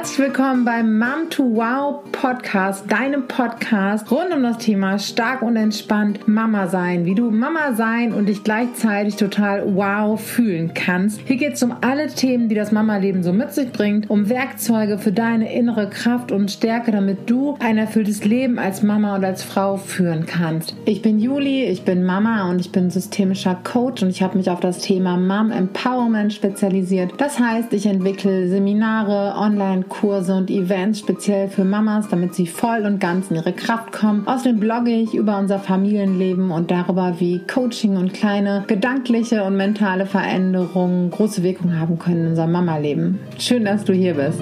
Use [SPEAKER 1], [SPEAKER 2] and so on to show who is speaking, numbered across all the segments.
[SPEAKER 1] Herzlich willkommen beim Mom to Wow Podcast, deinem Podcast rund um das Thema stark und entspannt Mama sein, wie du Mama sein und dich gleichzeitig total wow fühlen kannst. Hier geht es um alle Themen, die das Mama-Leben so mit sich bringt, um Werkzeuge für deine innere Kraft und Stärke, damit du ein erfülltes Leben als Mama und als Frau führen kannst. Ich bin Juli, ich bin Mama und ich bin systemischer Coach und ich habe mich auf das Thema Mom Empowerment spezialisiert. Das heißt, ich entwickle Seminare, Online-Kurse und Events speziell für Mamas, damit sie voll und ganz in ihre Kraft kommen. Außerdem blogge ich über unser Familienleben und darüber, wie Coaching und kleine gedankliche und mentale Veränderungen große Wirkung haben können in unserem Mama-Leben. Schön, dass du hier bist.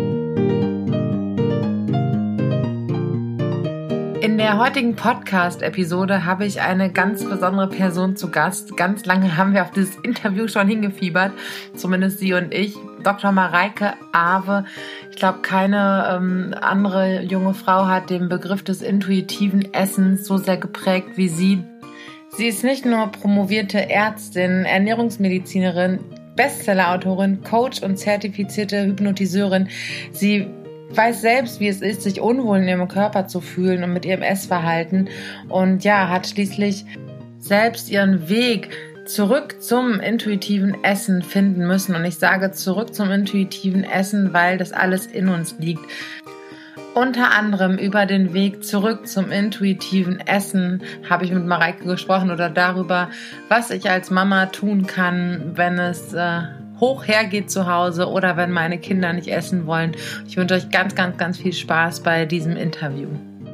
[SPEAKER 1] In der heutigen Podcast-Episode habe ich eine ganz besondere Person zu Gast. Ganz lange haben wir auf dieses Interview schon hingefiebert, zumindest sie und ich. Dr. Mareike Awe. Ich glaube, keine andere junge Frau hat den Begriff des intuitiven Essens so sehr geprägt wie sie. Sie ist nicht nur promovierte Ärztin, Ernährungsmedizinerin, Bestsellerautorin, Coach und zertifizierte Hypnotiseurin. Sie weiß selbst, wie es ist, sich unwohl in ihrem Körper zu fühlen und mit ihrem Essverhalten und hat schließlich selbst ihren Weg zurück zum intuitiven Essen finden müssen. Und ich sage zurück zum intuitiven Essen, weil das alles in uns liegt. Unter anderem über den Weg zurück zum intuitiven Essen habe ich mit Mareike gesprochen oder darüber, was ich als Mama tun kann, wenn es hoch hergeht zu Hause oder wenn meine Kinder nicht essen wollen. Ich wünsche euch ganz, ganz, ganz viel Spaß bei diesem Interview.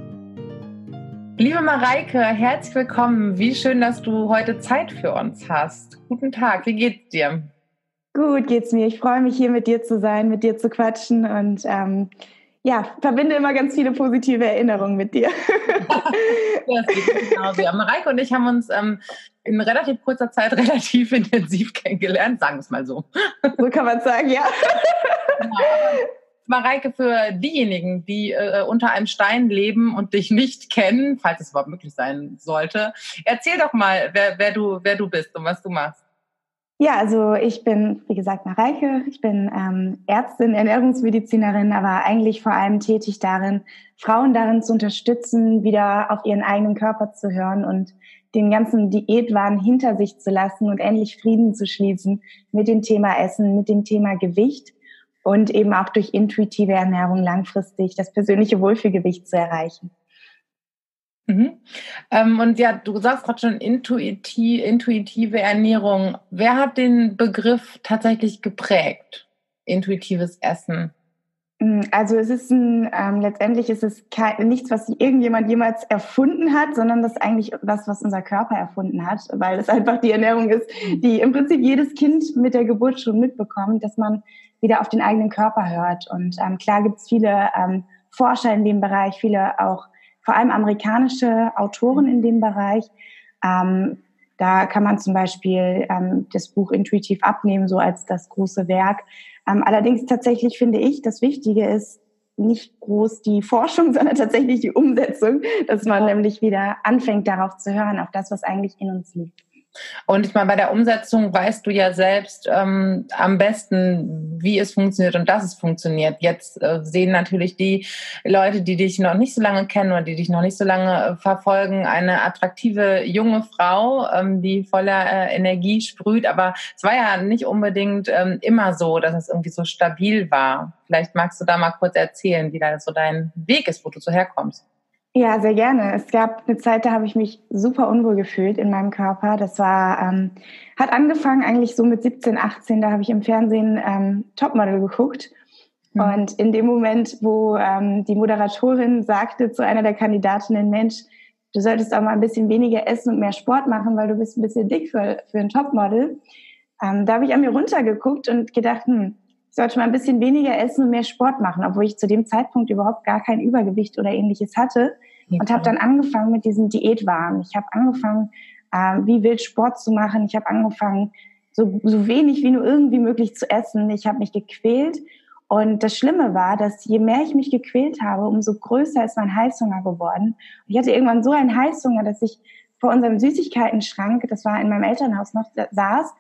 [SPEAKER 1] Liebe Mareike, herzlich willkommen. Wie schön, dass du heute Zeit für uns hast. Guten Tag, wie geht's dir?
[SPEAKER 2] Gut geht's mir. Ich freue mich, hier mit dir zu sein, mit dir zu quatschen und verbinde immer ganz viele positive Erinnerungen mit dir.
[SPEAKER 1] Das geht genauso. Ja, Mareike und ich haben uns in relativ kurzer Zeit relativ intensiv kennengelernt, sagen wir es mal so.
[SPEAKER 2] So kann man sagen, ja.
[SPEAKER 1] Genau, Mareike, für diejenigen, die unter einem Stein leben und dich nicht kennen, falls es überhaupt möglich sein sollte, erzähl doch mal, wer du bist und was du machst.
[SPEAKER 2] Ja, also ich bin, wie gesagt, Mareike. Ich bin Ärztin, Ernährungsmedizinerin, aber eigentlich vor allem tätig darin, Frauen darin zu unterstützen, wieder auf ihren eigenen Körper zu hören und den ganzen Diätwahn hinter sich zu lassen und endlich Frieden zu schließen mit dem Thema Essen, mit dem Thema Gewicht und eben auch durch intuitive Ernährung langfristig das persönliche Wohlfühlgewicht zu erreichen.
[SPEAKER 1] Mhm. Und du sagst gerade schon intuitive Ernährung. Wer hat den Begriff tatsächlich geprägt? Intuitives Essen.
[SPEAKER 2] Also es ist letztendlich ist es nichts, was irgendjemand jemals erfunden hat, sondern das ist eigentlich was unser Körper erfunden hat, weil es einfach die Ernährung ist, die im Prinzip jedes Kind mit der Geburt schon mitbekommt, dass man wieder auf den eigenen Körper hört. Und klar gibt es viele Forscher in dem Bereich, viele auch vor allem amerikanische Autoren in dem Bereich. Da kann man zum Beispiel das Buch Intuitiv abnehmen, so als das große Werk. Allerdings tatsächlich finde ich, das Wichtige ist nicht groß die Forschung, sondern tatsächlich die Umsetzung, dass man nämlich wieder anfängt, darauf zu hören, auf das, was eigentlich in uns liegt.
[SPEAKER 1] Und ich meine, bei der Umsetzung weißt du ja selbst am besten, wie es funktioniert und dass es funktioniert. Jetzt sehen natürlich die Leute, die dich noch nicht so lange kennen oder die dich noch nicht so lange verfolgen, eine attraktive junge Frau, die voller Energie sprüht. Aber es war ja nicht unbedingt immer so, dass es irgendwie so stabil war. Vielleicht magst du da mal kurz erzählen, wie da so dein Weg ist, wo du so herkommst.
[SPEAKER 2] Ja, sehr gerne. Es gab eine Zeit, da habe ich mich super unwohl gefühlt in meinem Körper. Das war, hat angefangen eigentlich so mit 17, 18, da habe ich im Fernsehen Topmodel geguckt. Und in dem Moment, wo die Moderatorin sagte zu einer der Kandidatinnen, Mensch, du solltest auch mal ein bisschen weniger essen und mehr Sport machen, weil du bist ein bisschen dick für ein Topmodel. Da habe ich an mir runtergeguckt und gedacht, ich sollte mal ein bisschen weniger essen und mehr Sport machen, obwohl ich zu dem Zeitpunkt überhaupt gar kein Übergewicht oder Ähnliches hatte. Und habe dann angefangen mit diesem Diätwahn. Ich habe angefangen, wie wild Sport zu machen. Ich habe angefangen, so wenig wie nur irgendwie möglich zu essen. Ich habe mich gequält. Und das Schlimme war, dass je mehr ich mich gequält habe, umso größer ist mein Heißhunger geworden. Und ich hatte irgendwann so einen Heißhunger, dass ich vor unserem Süßigkeitenschrank, das war in meinem Elternhaus noch, saß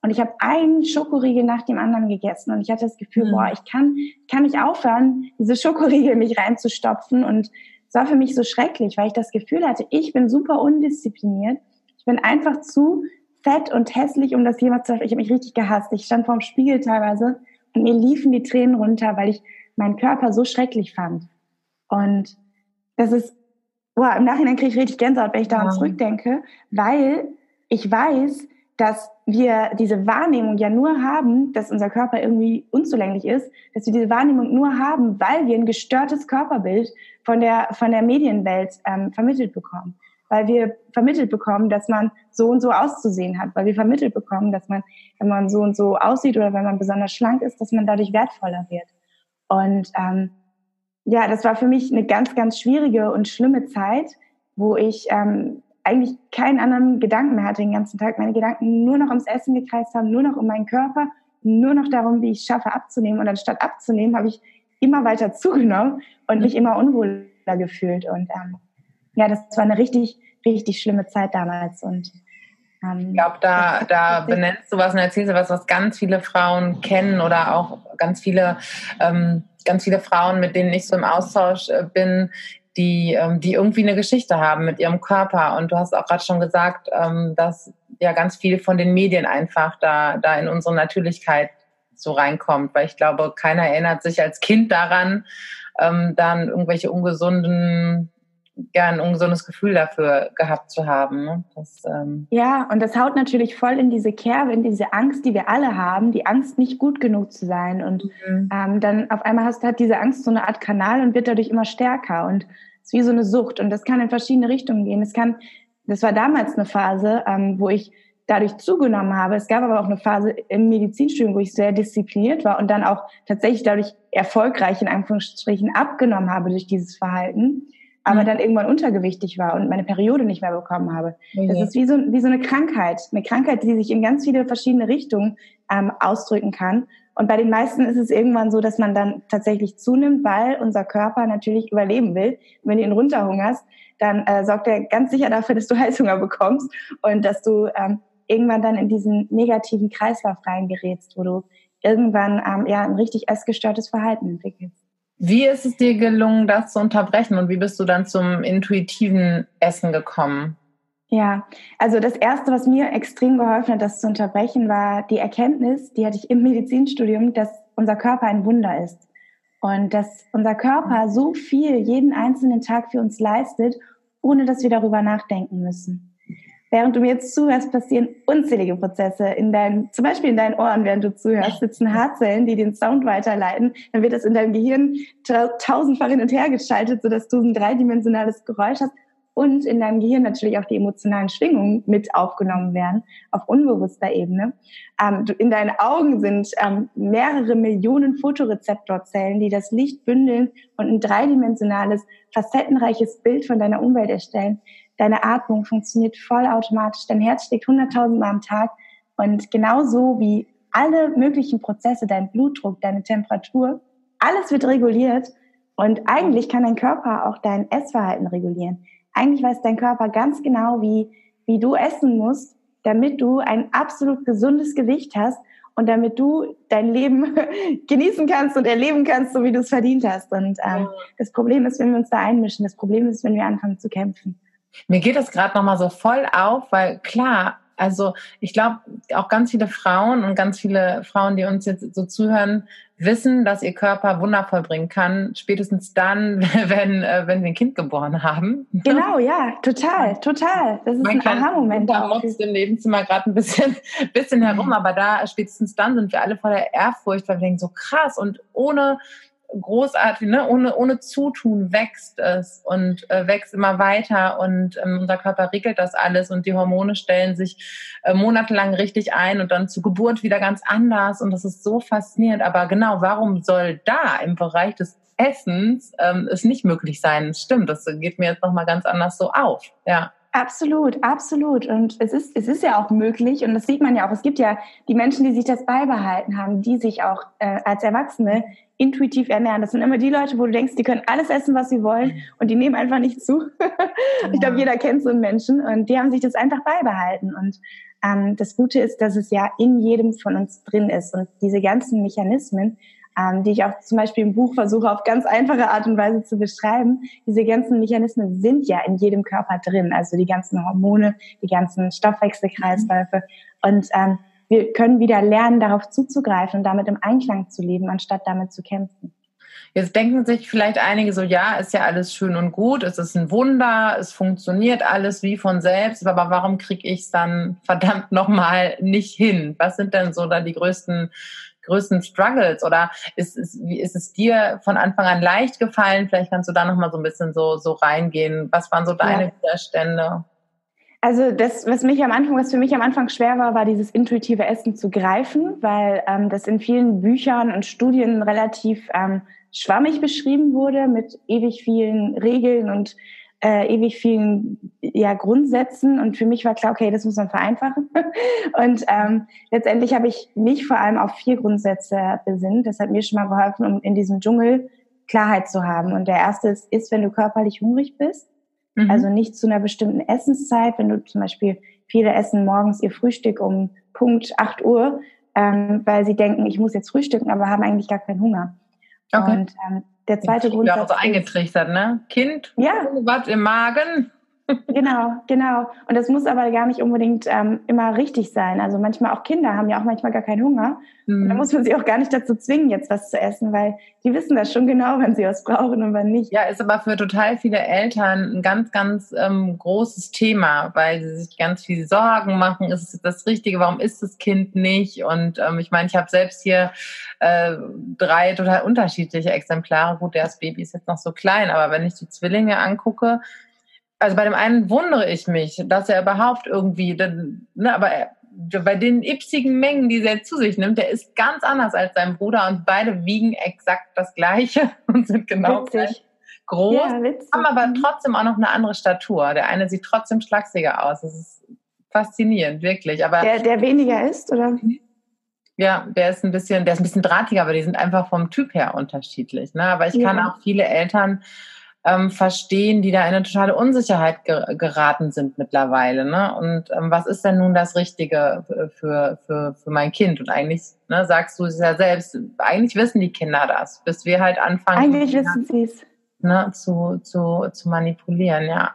[SPEAKER 2] Und ich habe einen Schokoriegel nach dem anderen gegessen und ich hatte das Gefühl, ich kann nicht aufhören, diese Schokoriegel in mich reinzustopfen. Und es war für mich so schrecklich, weil ich das Gefühl hatte, ich bin super undiszipliniert. Ich bin einfach zu fett und hässlich, um das jemals zu schaffen. Ich habe mich richtig gehasst. Ich stand vorm Spiegel teilweise und mir liefen die Tränen runter, weil ich meinen Körper so schrecklich fand. Und das ist, im Nachhinein kriege ich richtig Gänsehaut, wenn ich daran zurückdenke, weil ich weiß, dass wir diese Wahrnehmung ja nur haben, dass unser Körper irgendwie unzulänglich ist, dass wir diese Wahrnehmung nur haben, weil wir ein gestörtes Körperbild von der Medienwelt vermittelt bekommen. Weil wir vermittelt bekommen, dass man so und so auszusehen hat. Weil wir vermittelt bekommen, dass man, wenn man so und so aussieht oder wenn man besonders schlank ist, dass man dadurch wertvoller wird. Und das war für mich eine ganz, ganz schwierige und schlimme Zeit, wo ich eigentlich keinen anderen Gedanken mehr hatte den ganzen Tag. Meine Gedanken nur noch ums Essen gekreist haben, nur noch um meinen Körper, nur noch darum, wie ich es schaffe abzunehmen. Und anstatt abzunehmen, habe ich immer weiter zugenommen und mich immer unwohler gefühlt. Und das war eine richtig, richtig schlimme Zeit damals. Und
[SPEAKER 1] ich glaube, da benennst du was und erzählst du was ganz viele Frauen kennen oder auch ganz viele Frauen, mit denen ich so im Austausch bin, die irgendwie eine Geschichte haben mit ihrem Körper. Und du hast auch gerade schon gesagt, dass ja ganz viel von den Medien einfach da in unsere Natürlichkeit so reinkommt. Weil ich glaube, keiner erinnert sich als Kind daran, dann irgendwelche ein ungesundes Gefühl dafür gehabt zu haben. Ne?
[SPEAKER 2] Und das haut natürlich voll in diese Kerbe, in diese Angst, die wir alle haben, die Angst, nicht gut genug zu sein. Und dann auf einmal hat diese Angst so eine Art Kanal und wird dadurch immer stärker. Und es ist wie so eine Sucht. Und das kann in verschiedene Richtungen gehen. Das war damals eine Phase, wo ich dadurch zugenommen habe. Es gab aber auch eine Phase im Medizinstudium, wo ich sehr diszipliniert war und dann auch tatsächlich dadurch erfolgreich in Anführungsstrichen abgenommen habe durch dieses Verhalten. Aber dann irgendwann untergewichtig war und meine Periode nicht mehr bekommen habe. Das ist wie so eine Krankheit. Eine Krankheit, die sich in ganz viele verschiedene Richtungen ausdrücken kann. Und bei den meisten ist es irgendwann so, dass man dann tatsächlich zunimmt, weil unser Körper natürlich überleben will. Und wenn du ihn runterhungerst, dann sorgt er ganz sicher dafür, dass du Heißhunger bekommst und dass du irgendwann dann in diesen negativen Kreislauf reingerätst, wo du irgendwann ein richtig essgestörtes Verhalten entwickelst.
[SPEAKER 1] Wie ist es dir gelungen, das zu unterbrechen und wie bist du dann zum intuitiven Essen gekommen?
[SPEAKER 2] Ja, also das Erste, was mir extrem geholfen hat, das zu unterbrechen, war die Erkenntnis, die hatte ich im Medizinstudium, dass unser Körper ein Wunder ist und dass unser Körper so viel jeden einzelnen Tag für uns leistet, ohne dass wir darüber nachdenken müssen. Während du mir jetzt zuhörst, passieren unzählige Prozesse zum Beispiel in deinen Ohren, während du zuhörst, sitzen Haarzellen, die den Sound weiterleiten. Dann wird es in deinem Gehirn tausendfach hin und her geschaltet, sodass du ein dreidimensionales Geräusch hast und in deinem Gehirn natürlich auch die emotionalen Schwingungen mit aufgenommen werden, auf unbewusster Ebene. In deinen Augen sind mehrere Millionen Photorezeptorzellen, die das Licht bündeln und ein dreidimensionales, facettenreiches Bild von deiner Umwelt erstellen. Deine Atmung funktioniert vollautomatisch, dein Herz schlägt 100.000 Mal am Tag und genauso wie alle möglichen Prozesse, dein Blutdruck, deine Temperatur, alles wird reguliert und eigentlich kann dein Körper auch dein Essverhalten regulieren. Eigentlich weiß dein Körper ganz genau, wie du essen musst, damit du ein absolut gesundes Gewicht hast und damit du dein Leben genießen kannst und erleben kannst, so wie du es verdient hast. Und das Problem ist, wenn wir uns da einmischen, das Problem ist, wenn wir anfangen zu kämpfen.
[SPEAKER 1] Mir geht das gerade nochmal so voll auf, weil klar, also ich glaube, auch ganz viele Frauen und ganz viele Frauen, die uns jetzt so zuhören, wissen, dass ihr Körper Wunder vollbringen kann, spätestens dann, wenn wir ein Kind geboren haben.
[SPEAKER 2] Genau, ja, total. Das ist ein Aha-Moment.
[SPEAKER 1] Da motzt im Nebenzimmer gerade ein bisschen herum, aber spätestens dann sind wir alle voller Ehrfurcht, weil wir denken, so krass und ohne großartig, ne? Ohne Zutun wächst es und wächst immer weiter und unser Körper regelt das alles und die Hormone stellen sich monatelang richtig ein und dann zur Geburt wieder ganz anders und das ist so faszinierend. Aber genau, warum soll da im Bereich des Essens es nicht möglich sein? Stimmt, das geht mir jetzt nochmal ganz anders so auf, ja.
[SPEAKER 2] Absolut. Und es ist ja auch möglich und das sieht man ja auch. Es gibt ja die Menschen, die sich das beibehalten haben, die sich auch als Erwachsene intuitiv ernähren. Das sind immer die Leute, wo du denkst, die können alles essen, was sie wollen und die nehmen einfach nicht zu. Ich glaube, jeder kennt so einen Menschen und die haben sich das einfach beibehalten. Und Das Gute ist, dass es ja in jedem von uns drin ist. Und diese ganzen Mechanismen, die ich auch zum Beispiel im Buch versuche, auf ganz einfache Art und Weise zu beschreiben, diese ganzen Mechanismen sind ja in jedem Körper drin. Also die ganzen Hormone, die ganzen Stoffwechselkreisläufe. Und wir können wieder lernen, darauf zuzugreifen und damit im Einklang zu leben, anstatt damit zu kämpfen.
[SPEAKER 1] Jetzt denken sich vielleicht einige so, ja, ist ja alles schön und gut, es ist ein Wunder, es funktioniert alles wie von selbst, aber warum kriege ich es dann verdammt nochmal nicht hin? Was sind denn so dann die größten Struggles? Oder ist es dir von Anfang an leicht gefallen? Vielleicht kannst du da nochmal so ein bisschen so reingehen. Was waren so deine Widerstände?
[SPEAKER 2] Also was für mich am Anfang schwer war, war dieses intuitive Essen zu greifen, weil das in vielen Büchern und Studien relativ schwammig beschrieben wurde mit ewig vielen Regeln und ewig vielen Grundsätzen. Und für mich war klar, okay, das muss man vereinfachen. Und letztendlich habe ich mich vor allem auf 4 Grundsätze besinnt. Das hat mir schon mal geholfen, um in diesem Dschungel Klarheit zu haben. Und der erste ist, wenn du körperlich hungrig bist. Also nicht zu einer bestimmten Essenszeit, wenn du zum Beispiel, viele essen morgens ihr Frühstück um Punkt 8 Uhr, weil sie denken, ich muss jetzt frühstücken, aber haben eigentlich gar keinen Hunger.
[SPEAKER 1] Okay.
[SPEAKER 2] Und der zweite Grundsatz
[SPEAKER 1] ist... auch so eingetrichtert, ne? Kind, was im Magen.
[SPEAKER 2] Genau. Und das muss aber gar nicht unbedingt immer richtig sein. Also manchmal auch Kinder haben ja auch manchmal gar keinen Hunger. Und da muss man sie auch gar nicht dazu zwingen, jetzt was zu essen, weil die wissen das schon genau, wann sie was brauchen und wann nicht.
[SPEAKER 1] Ja, ist aber für total viele Eltern ein ganz, ganz großes Thema, weil sie sich ganz viel Sorgen machen. Ist es das Richtige? Warum ist das Kind nicht? Und ich meine, ich habe selbst hier 3 total unterschiedliche Exemplare. Gut, das Baby ist jetzt noch so klein, aber wenn ich die Zwillinge angucke, also bei dem einen wundere ich mich, dass er überhaupt irgendwie, aber bei den ipsigen Mengen, die er zu sich nimmt, der ist ganz anders als sein Bruder und beide wiegen exakt das Gleiche und sind genau gleich groß, haben aber trotzdem auch noch eine andere Statur. Der eine sieht trotzdem schlachsiger aus. Das ist faszinierend, wirklich. Aber
[SPEAKER 2] der weniger ist, oder?
[SPEAKER 1] Ja, der ist ein bisschen drahtiger, aber die sind einfach vom Typ her unterschiedlich. Ne? Aber ich kann auch viele Eltern verstehen, die da in eine totale Unsicherheit geraten sind mittlerweile. Ne? Und was ist denn nun das Richtige für mein Kind? Und eigentlich, ne, sagst du es ja selbst, eigentlich wissen die Kinder das, bis wir halt anfangen,
[SPEAKER 2] eigentlich wissen sie es.
[SPEAKER 1] Ne, zu manipulieren, ja.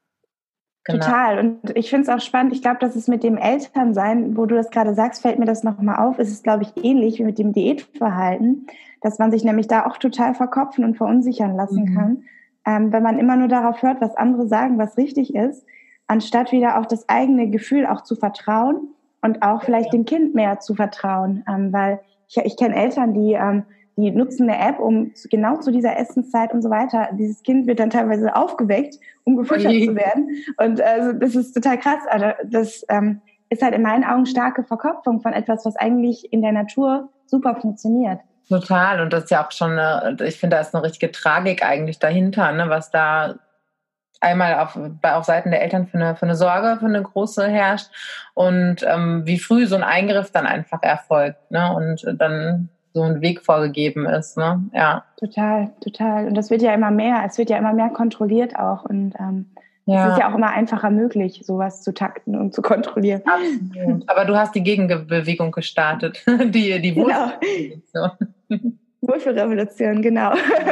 [SPEAKER 2] Genau. Total. Und ich finde es auch spannend. Ich glaube, dass es mit dem Elternsein, wo du das gerade sagst, fällt mir das nochmal auf, ist es, glaube ich, ähnlich wie mit dem Diätverhalten, dass man sich nämlich da auch total verkopfen und verunsichern lassen kann, wenn man immer nur darauf hört, was andere sagen, was richtig ist, anstatt wieder auf das eigene Gefühl auch zu vertrauen und auch vielleicht dem Kind mehr zu vertrauen. Weil ich kenne Eltern, die nutzen eine App, um genau zu dieser Essenszeit und so weiter. Dieses Kind wird dann teilweise aufgeweckt, um gefüttert zu werden. Und also das ist total krass. Also das ist halt in meinen Augen starke Verkopfung von etwas, was eigentlich in der Natur super funktioniert.
[SPEAKER 1] Total. Und das ist ja auch schon ich finde, da ist eine richtige Tragik eigentlich dahinter, ne, was da einmal auf Seiten der Eltern für eine Sorge, für eine große herrscht und wie früh so ein Eingriff dann einfach erfolgt, ne, und dann so ein Weg vorgegeben ist, ne, ja.
[SPEAKER 2] Total. Und das wird ja immer mehr, es wird ja immer mehr kontrolliert auch und es ist ja auch immer einfacher möglich, sowas zu takten und zu kontrollieren.
[SPEAKER 1] Absolut. Aber du hast die Gegenbewegung gestartet, die Wohlfühlrevolution.
[SPEAKER 2] Wohlfühlrevolution, genau.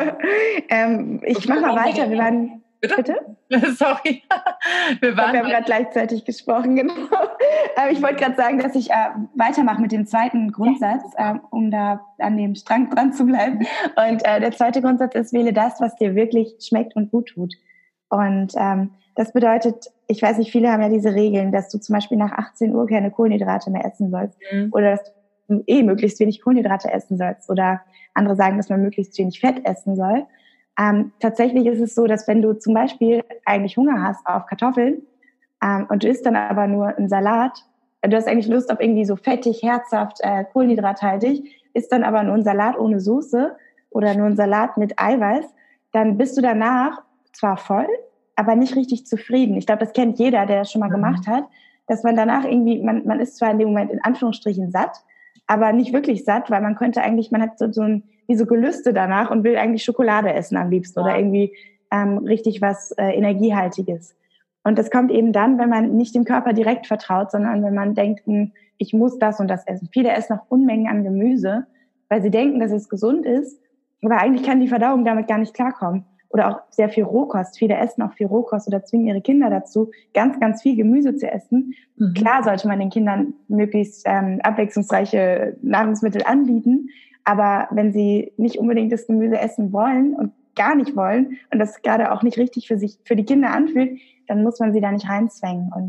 [SPEAKER 2] Ich mache mal weiter. Wir waren... Bitte?
[SPEAKER 1] Sorry.
[SPEAKER 2] Wir haben gerade gleichzeitig gesprochen, genau. Ich wollte gerade sagen, dass ich weitermache mit dem zweiten Grundsatz, um da an dem Strang dran zu bleiben. Und der zweite Grundsatz ist, wähle das, was dir wirklich schmeckt und gut tut. Und das bedeutet, ich weiß nicht, viele haben ja diese Regeln, dass du zum Beispiel nach 18 Uhr keine Kohlenhydrate mehr essen sollst. Oder dass du möglichst wenig Kohlenhydrate essen sollst. Oder andere sagen, dass man möglichst wenig Fett essen soll. Tatsächlich ist es so, dass wenn du zum Beispiel eigentlich Hunger hast auf Kartoffeln und du isst dann aber nur einen Salat, du hast eigentlich Lust auf irgendwie so fettig, herzhaft, kohlenhydrathaltig, isst dann aber nur einen Salat ohne Soße oder nur einen Salat mit Eiweiß, dann bist du danach zwar voll, aber nicht richtig zufrieden. Ich glaube, das kennt jeder, der das schon mal gemacht hat, dass man danach irgendwie, man ist zwar in dem Moment in Anführungsstrichen satt, aber nicht wirklich satt, weil man hat so Gelüste danach und will eigentlich Schokolade essen am liebsten oder irgendwie richtig was Energiehaltiges. Und das kommt eben dann, wenn man nicht dem Körper direkt vertraut, sondern wenn man denkt, ich muss das und das essen. Viele essen auch Unmengen an Gemüse, weil sie denken, dass es gesund ist, aber eigentlich kann die Verdauung damit gar nicht klarkommen. Oder auch sehr viel Rohkost. Viele essen auch viel Rohkost oder zwingen ihre Kinder dazu, ganz, ganz viel Gemüse zu essen. Mhm. Klar sollte man den Kindern möglichst abwechslungsreiche Nahrungsmittel anbieten, aber wenn sie nicht unbedingt das Gemüse essen wollen und gar nicht wollen und das gerade auch nicht richtig für die Kinder anfühlt, dann muss man sie da nicht reinzwängen. Und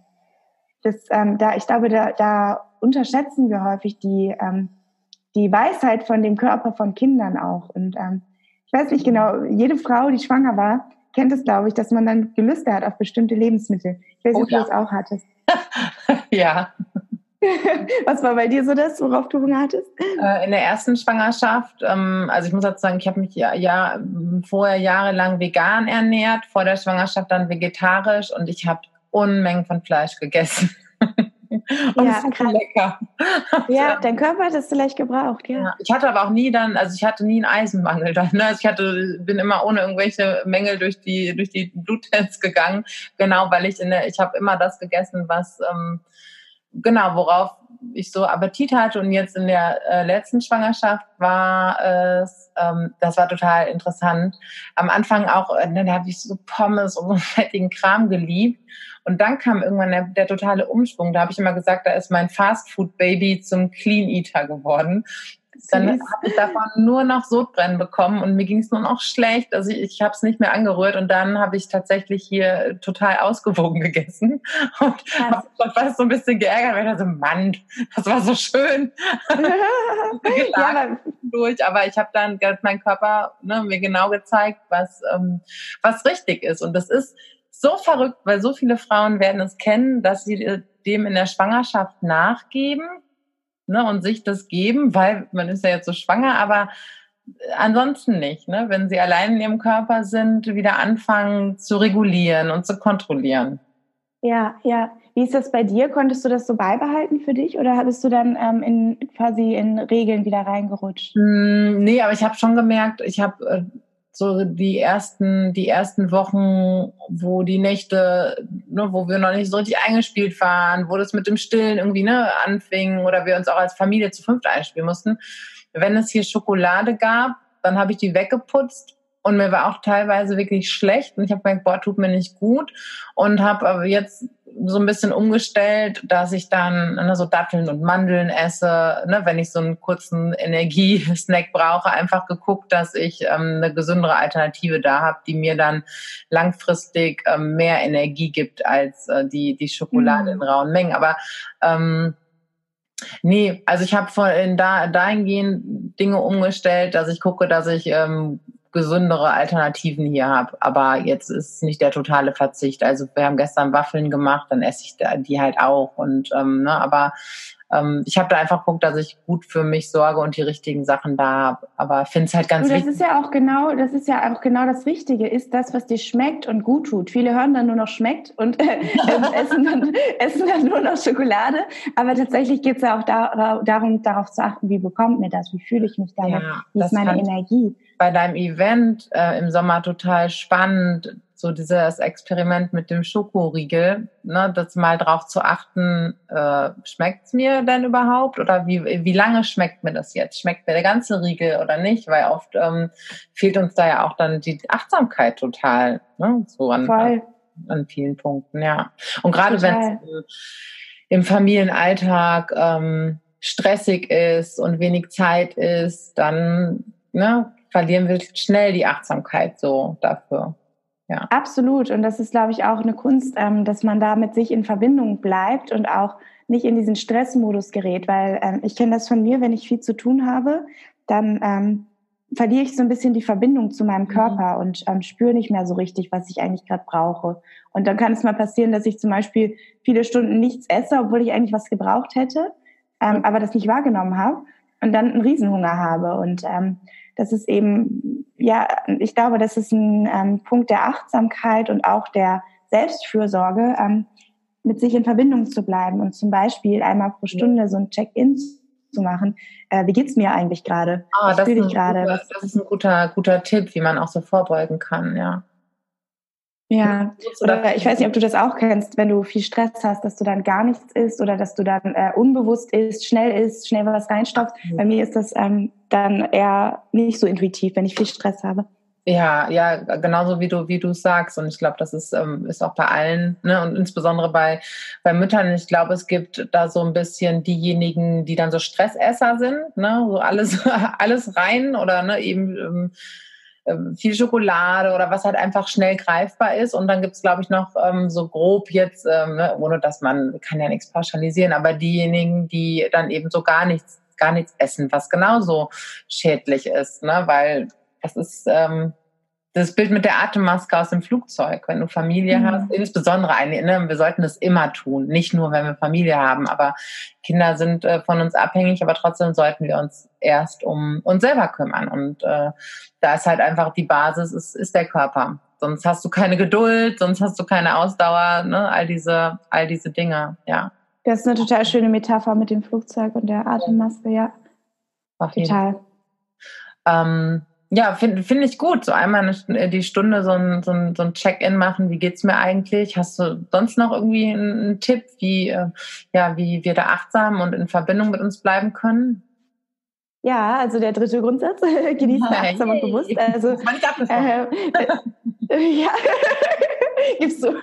[SPEAKER 2] ich glaube, da unterschätzen wir häufig die Weisheit von dem Körper von Kindern auch. Und ich weiß nicht genau, jede Frau, die schwanger war, kennt es, glaube ich, dass man dann Gelüste hat auf bestimmte Lebensmittel. Ich weiß nicht, ob du das auch hattest.
[SPEAKER 1] Ja.
[SPEAKER 2] Was war bei dir so das, worauf du Hunger hattest?
[SPEAKER 1] In der ersten Schwangerschaft, also ich muss dazu sagen, ich habe mich vorher jahrelang vegan ernährt, vor der Schwangerschaft dann vegetarisch und ich habe Unmengen von Fleisch gegessen. Und es ist lecker.
[SPEAKER 2] Ja, dein Körper hat es vielleicht gebraucht, ja.
[SPEAKER 1] Ich hatte aber auch nie ich hatte nie einen Eisenmangel dann. Ne? Also bin immer ohne irgendwelche Mängel durch die Bluttests gegangen. Genau, weil ich habe immer das gegessen, was, worauf ich so Appetit hatte. Und jetzt in der letzten Schwangerschaft war es, das war total interessant. Am Anfang auch, da habe ich so Pommes und so fettigen Kram geliebt. Und dann kam irgendwann der totale Umschwung. Da habe ich immer gesagt, da ist mein Fastfood-Baby zum Clean-Eater geworden. Dann habe ich davon nur noch Sodbrennen bekommen und mir ging es nur noch schlecht. Also ich habe es nicht mehr angerührt und dann habe ich tatsächlich hier total ausgewogen gegessen und habe mich fast so ein bisschen geärgert, weil ich dachte, Mann, das war so schön. Aber ich habe dann mein Körper mir genau gezeigt, was richtig ist. Und das ist so verrückt, weil so viele Frauen werden es kennen, dass sie dem in der Schwangerschaft nachgeben, und sich das geben, weil man ist ja jetzt so schwanger, aber ansonsten nicht, wenn sie allein in ihrem Körper sind, wieder anfangen zu regulieren und zu kontrollieren.
[SPEAKER 2] Ja. Wie ist das bei dir? Konntest du das so beibehalten für dich oder hattest du dann quasi in Regeln wieder reingerutscht?
[SPEAKER 1] Nee, aber ich habe schon gemerkt, ich habe so die ersten Wochen, wo die Nächte, wo wir noch nicht so richtig eingespielt waren, wo das mit dem Stillen irgendwie anfing oder wir uns auch als Familie zu 5 einspielen mussten. Wenn es hier Schokolade gab, dann habe ich die weggeputzt und mir war auch teilweise wirklich schlecht und ich habe gedacht, tut mir nicht gut und habe aber jetzt so ein bisschen umgestellt, dass ich dann so Datteln und Mandeln esse, wenn ich so einen kurzen Energiesnack brauche, einfach geguckt, dass ich eine gesündere Alternative da habe, die mir dann langfristig mehr Energie gibt als die Schokolade in rauen Mengen. Aber nee, also ich habe dahingehend Dinge umgestellt, dass ich gucke, dass ich gesündere Alternativen hier habe. Aber jetzt ist nicht der totale Verzicht. Also wir haben gestern Waffeln gemacht, dann esse ich die halt auch. Und aber ich habe da einfach geguckt, dass ich gut für mich sorge und die richtigen Sachen da habe. Aber ich finde es halt ganz wichtig.
[SPEAKER 2] Das ist ja auch genau das Wichtige, ist das, was dir schmeckt und gut tut. Viele hören dann nur noch schmeckt und essen dann nur noch Schokolade. Aber tatsächlich geht es ja auch darum, darauf zu achten, wie bekommt mir das, wie fühle ich mich damit, wie ist meine Energie.
[SPEAKER 1] Bei deinem Event im Sommer total spannend, so dieses Experiment mit dem Schokoriegel, das mal drauf zu achten, schmeckt's mir denn überhaupt oder wie lange schmeckt mir das jetzt? Schmeckt mir der ganze Riegel oder nicht? Weil oft fehlt uns da ja auch dann die Achtsamkeit total, so an vielen Punkten, ja. Und gerade wenn es im Familienalltag stressig ist und wenig Zeit ist, dann verlieren wir schnell die Achtsamkeit so dafür. Ja.
[SPEAKER 2] Absolut. Und das ist, glaube ich, auch eine Kunst, dass man da mit sich in Verbindung bleibt und auch nicht in diesen Stressmodus gerät. Weil ich kenne das von mir, wenn ich viel zu tun habe, dann verliere ich so ein bisschen die Verbindung zu meinem Körper und spüre nicht mehr so richtig, was ich eigentlich gerade brauche. Und dann kann es mal passieren, dass ich zum Beispiel viele Stunden nichts esse, obwohl ich eigentlich was gebraucht hätte, aber das nicht wahrgenommen habe und dann einen Riesenhunger habe. Und das ist eben, ich glaube, das ist ein Punkt der Achtsamkeit und auch der Selbstfürsorge, mit sich in Verbindung zu bleiben und zum Beispiel einmal pro Stunde so ein Check-in zu machen. Wie geht's mir eigentlich gerade?
[SPEAKER 1] Was fühle ich gerade? Das ist ein guter Tipp, wie man auch so vorbeugen kann, ja.
[SPEAKER 2] Ja, oder ich weiß nicht, ob du das auch kennst, wenn du viel Stress hast, dass du dann gar nichts isst oder dass du dann unbewusst isst, schnell was reinstopfst. Bei mir ist das dann eher nicht so intuitiv, wenn ich viel Stress habe.
[SPEAKER 1] Ja, genauso wie du sagst. Und ich glaube, das ist auch bei allen, ne? Und insbesondere bei Müttern. Ich glaube, es gibt da so ein bisschen diejenigen, die dann so Stressesser sind, ne? So alles, alles rein oder ne, eben viel Schokolade oder was halt einfach schnell greifbar ist. Und dann gibt's, glaube ich, noch so grob jetzt, ne, ohne dass man kann ja nichts pauschalisieren, aber diejenigen, die dann eben so gar nichts essen, was genauso schädlich ist, ne? Weil das ist das Bild mit der Atemmaske aus dem Flugzeug. Wenn du Familie hast, insbesondere eine, ne, wir sollten das immer tun, nicht nur, wenn wir Familie haben, aber Kinder sind von uns abhängig, aber trotzdem sollten wir uns erst um uns selber kümmern. Und da ist halt einfach die Basis, ist der Körper. Sonst hast du keine Geduld, sonst hast du keine Ausdauer, ne, all diese Dinge, ja.
[SPEAKER 2] Das ist eine total schöne Metapher mit dem Flugzeug und der Atemmaske, ja.
[SPEAKER 1] Auf jeden Fall. Ja, finde ich gut. So einmal die Stunde so ein Check-in machen. Wie geht's mir eigentlich? Hast du sonst noch irgendwie einen Tipp, wie wir da achtsam und in Verbindung mit uns bleiben können?
[SPEAKER 2] Ja, also der dritte Grundsatz, genießen achtsam und bewusst. Also, ja, gibst du.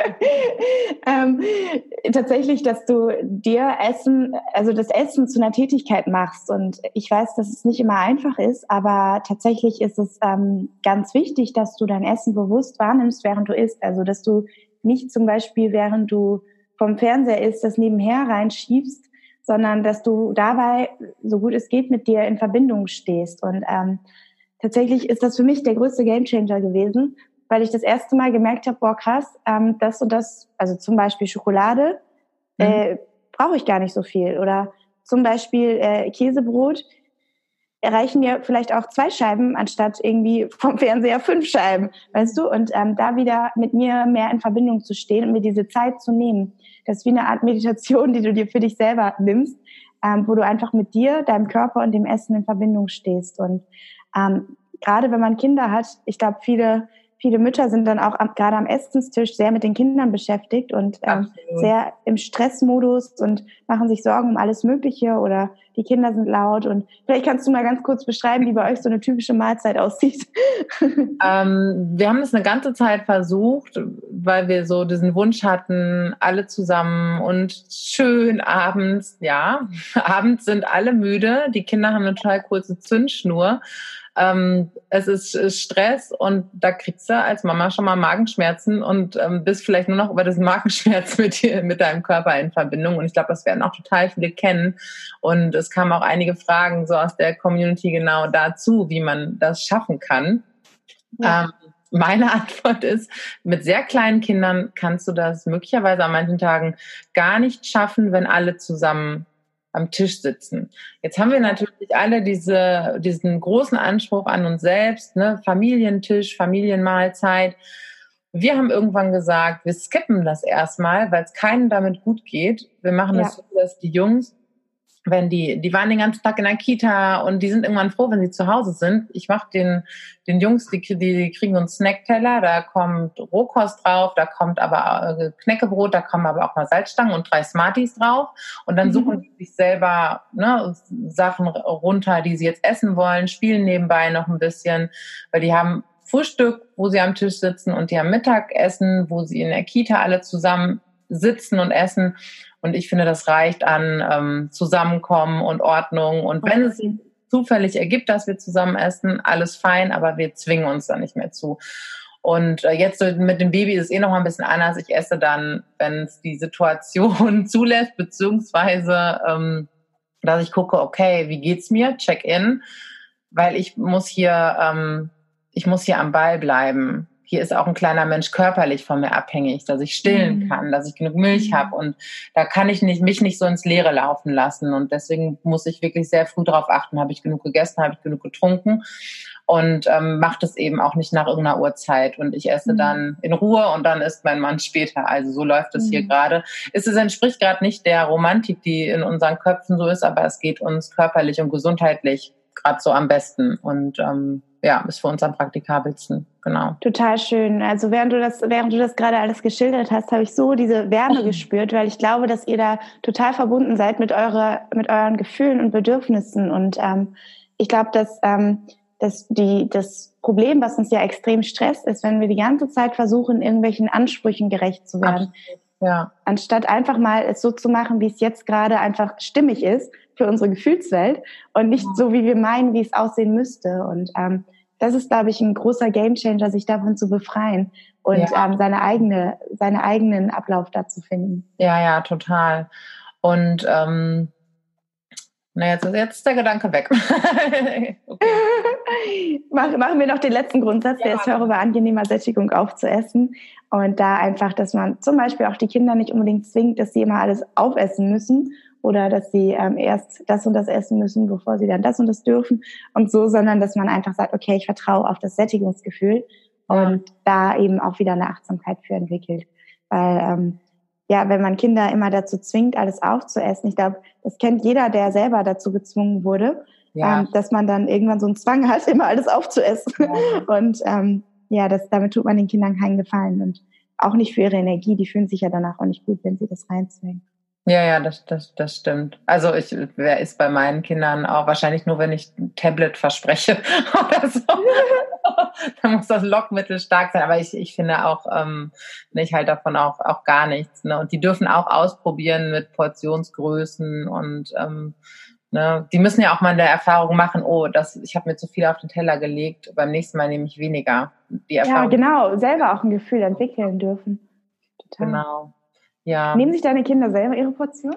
[SPEAKER 2] Tatsächlich, dass du dir das Essen zu einer Tätigkeit machst. Und ich weiß, dass es nicht immer einfach ist, aber tatsächlich ist es ganz wichtig, dass du dein Essen bewusst wahrnimmst, während du isst. Also, dass du nicht zum Beispiel, während du vom Fernseher isst, das nebenher reinschiebst, sondern dass du dabei, so gut es geht, mit dir in Verbindung stehst. Und tatsächlich ist das für mich der größte Gamechanger gewesen, weil ich das erste Mal gemerkt habe, boah krass, das und das, also zum Beispiel Schokolade, brauche ich gar nicht so viel. Oder zum Beispiel Käsebrot, erreichen mir vielleicht auch 2 Scheiben, anstatt irgendwie vom Fernseher 5 Scheiben, weißt du? Und da wieder mit mir mehr in Verbindung zu stehen und mir diese Zeit zu nehmen. Das ist wie eine Art Meditation, die du dir für dich selber nimmst, wo du einfach mit dir, deinem Körper und dem Essen in Verbindung stehst. Und gerade wenn man Kinder hat, ich glaube, viele Mütter sind dann auch gerade am Essenstisch sehr mit den Kindern beschäftigt und sehr im Stressmodus und machen sich Sorgen um alles Mögliche oder die Kinder sind laut. Und vielleicht kannst du mal ganz kurz beschreiben, wie bei euch so eine typische Mahlzeit aussieht.
[SPEAKER 1] Wir haben es eine ganze Zeit versucht, weil wir so diesen Wunsch hatten, alle zusammen und schön abends, ja, abends sind alle müde, die Kinder haben eine total kurze Zündschnur. Es ist Stress und da kriegst du als Mama schon mal Magenschmerzen und bist vielleicht nur noch über diesen Magenschmerz mit deinem Körper in Verbindung. Und ich glaube, das werden auch total viele kennen. Und es kamen auch einige Fragen so aus der Community genau dazu, wie man das schaffen kann. Ja. Meine Antwort ist, mit sehr kleinen Kindern kannst du das möglicherweise an manchen Tagen gar nicht schaffen, wenn alle zusammen am Tisch sitzen. Jetzt haben wir natürlich alle diesen großen Anspruch an uns selbst, ne? Familientisch, Familienmahlzeit. Wir haben irgendwann gesagt, wir skippen das erstmal, weil es keinem damit gut geht. Wir machen es so, dass die Jungs, wenn die waren den ganzen Tag in der Kita und die sind irgendwann froh, wenn sie zu Hause sind. Ich mache den Jungs, die kriegen so einen Snackteller, da kommt Rohkost drauf, da kommt aber Knäckebrot, da kommen aber auch mal Salzstangen und 3 Smarties drauf. Und dann suchen die sich selber Sachen runter, die sie jetzt essen wollen, spielen nebenbei noch ein bisschen, weil die haben Frühstück, wo sie am Tisch sitzen und die haben Mittagessen, wo sie in der Kita alle zusammen sitzen und essen. Und ich finde, das reicht an Zusammenkommen und Ordnung. Und wenn es sich zufällig ergibt, dass wir zusammen essen, alles fein, aber wir zwingen uns da nicht mehr zu. Und jetzt mit dem Baby ist es noch mal ein bisschen anders. Ich esse dann, wenn es die Situation zulässt, beziehungsweise dass ich gucke, okay, wie geht's mir? Check-in, weil ich muss hier am Ball bleiben. Hier ist auch ein kleiner Mensch körperlich von mir abhängig, dass ich stillen kann, dass ich genug Milch habe. Und da kann ich mich nicht so ins Leere laufen lassen. Und deswegen muss ich wirklich sehr früh darauf achten, habe ich genug gegessen, habe ich genug getrunken. Und mache das eben auch nicht nach irgendeiner Uhrzeit. Und ich esse dann in Ruhe und dann isst mein Mann später. Also so läuft es hier gerade. Es entspricht gerade nicht der Romantik, die in unseren Köpfen so ist, aber es geht uns körperlich und gesundheitlich gerade so am besten. Und ist für uns am praktikabelsten, genau.
[SPEAKER 2] Total schön. Also während du das gerade alles geschildert hast, habe ich so diese Wärme gespürt, weil ich glaube, dass ihr da total verbunden seid mit euren Gefühlen und Bedürfnissen. Und ich glaube, dass das Problem, was uns ja extrem stresst, ist, wenn wir die ganze Zeit versuchen, irgendwelchen Ansprüchen gerecht zu werden.
[SPEAKER 1] Ja.
[SPEAKER 2] Anstatt einfach mal es so zu machen, wie es jetzt gerade einfach stimmig ist für unsere Gefühlswelt und nicht so, wie wir meinen, wie es aussehen müsste. Und das ist, glaube ich, ein großer Gamechanger, sich davon zu befreien und seinen eigenen Ablauf da zu finden.
[SPEAKER 1] Ja, total. Und jetzt ist der Gedanke weg.
[SPEAKER 2] Okay. Machen wir noch den letzten Grundsatz, der ist, höre bei angenehmer Sättigung auf zu essen. Und da einfach, dass man zum Beispiel auch die Kinder nicht unbedingt zwingt, dass sie immer alles aufessen müssen oder dass sie erst das und das essen müssen, bevor sie dann das und das dürfen und so, sondern dass man einfach sagt, okay, ich vertraue auf das Sättigungsgefühl und da eben auch wieder eine Achtsamkeit für entwickelt. Weil wenn man Kinder immer dazu zwingt, alles aufzuessen, ich glaube, das kennt jeder, der selber dazu gezwungen wurde, dass man dann irgendwann so einen Zwang hat, immer alles aufzuessen. Ja. Und damit tut man den Kindern keinen Gefallen und auch nicht für ihre Energie. Die fühlen sich ja danach auch nicht gut, wenn sie das reinzwingen.
[SPEAKER 1] Ja, das stimmt. Also wer ist bei meinen Kindern auch wahrscheinlich nur, wenn ich ein Tablet verspreche oder so. Dann muss das Lockmittel stark sein. Aber ich finde auch, ich halte davon auch gar nichts. Ne? Und die dürfen auch ausprobieren mit Portionsgrößen und die müssen ja auch mal in der Erfahrung machen, ich habe mir zu viel auf den Teller gelegt, beim nächsten Mal nehme ich weniger. Die Erfahrung,
[SPEAKER 2] genau, selber auch ein Gefühl entwickeln dürfen. Total.
[SPEAKER 1] Genau. Ja.
[SPEAKER 2] Nehmen sich deine Kinder selber ihre Portion?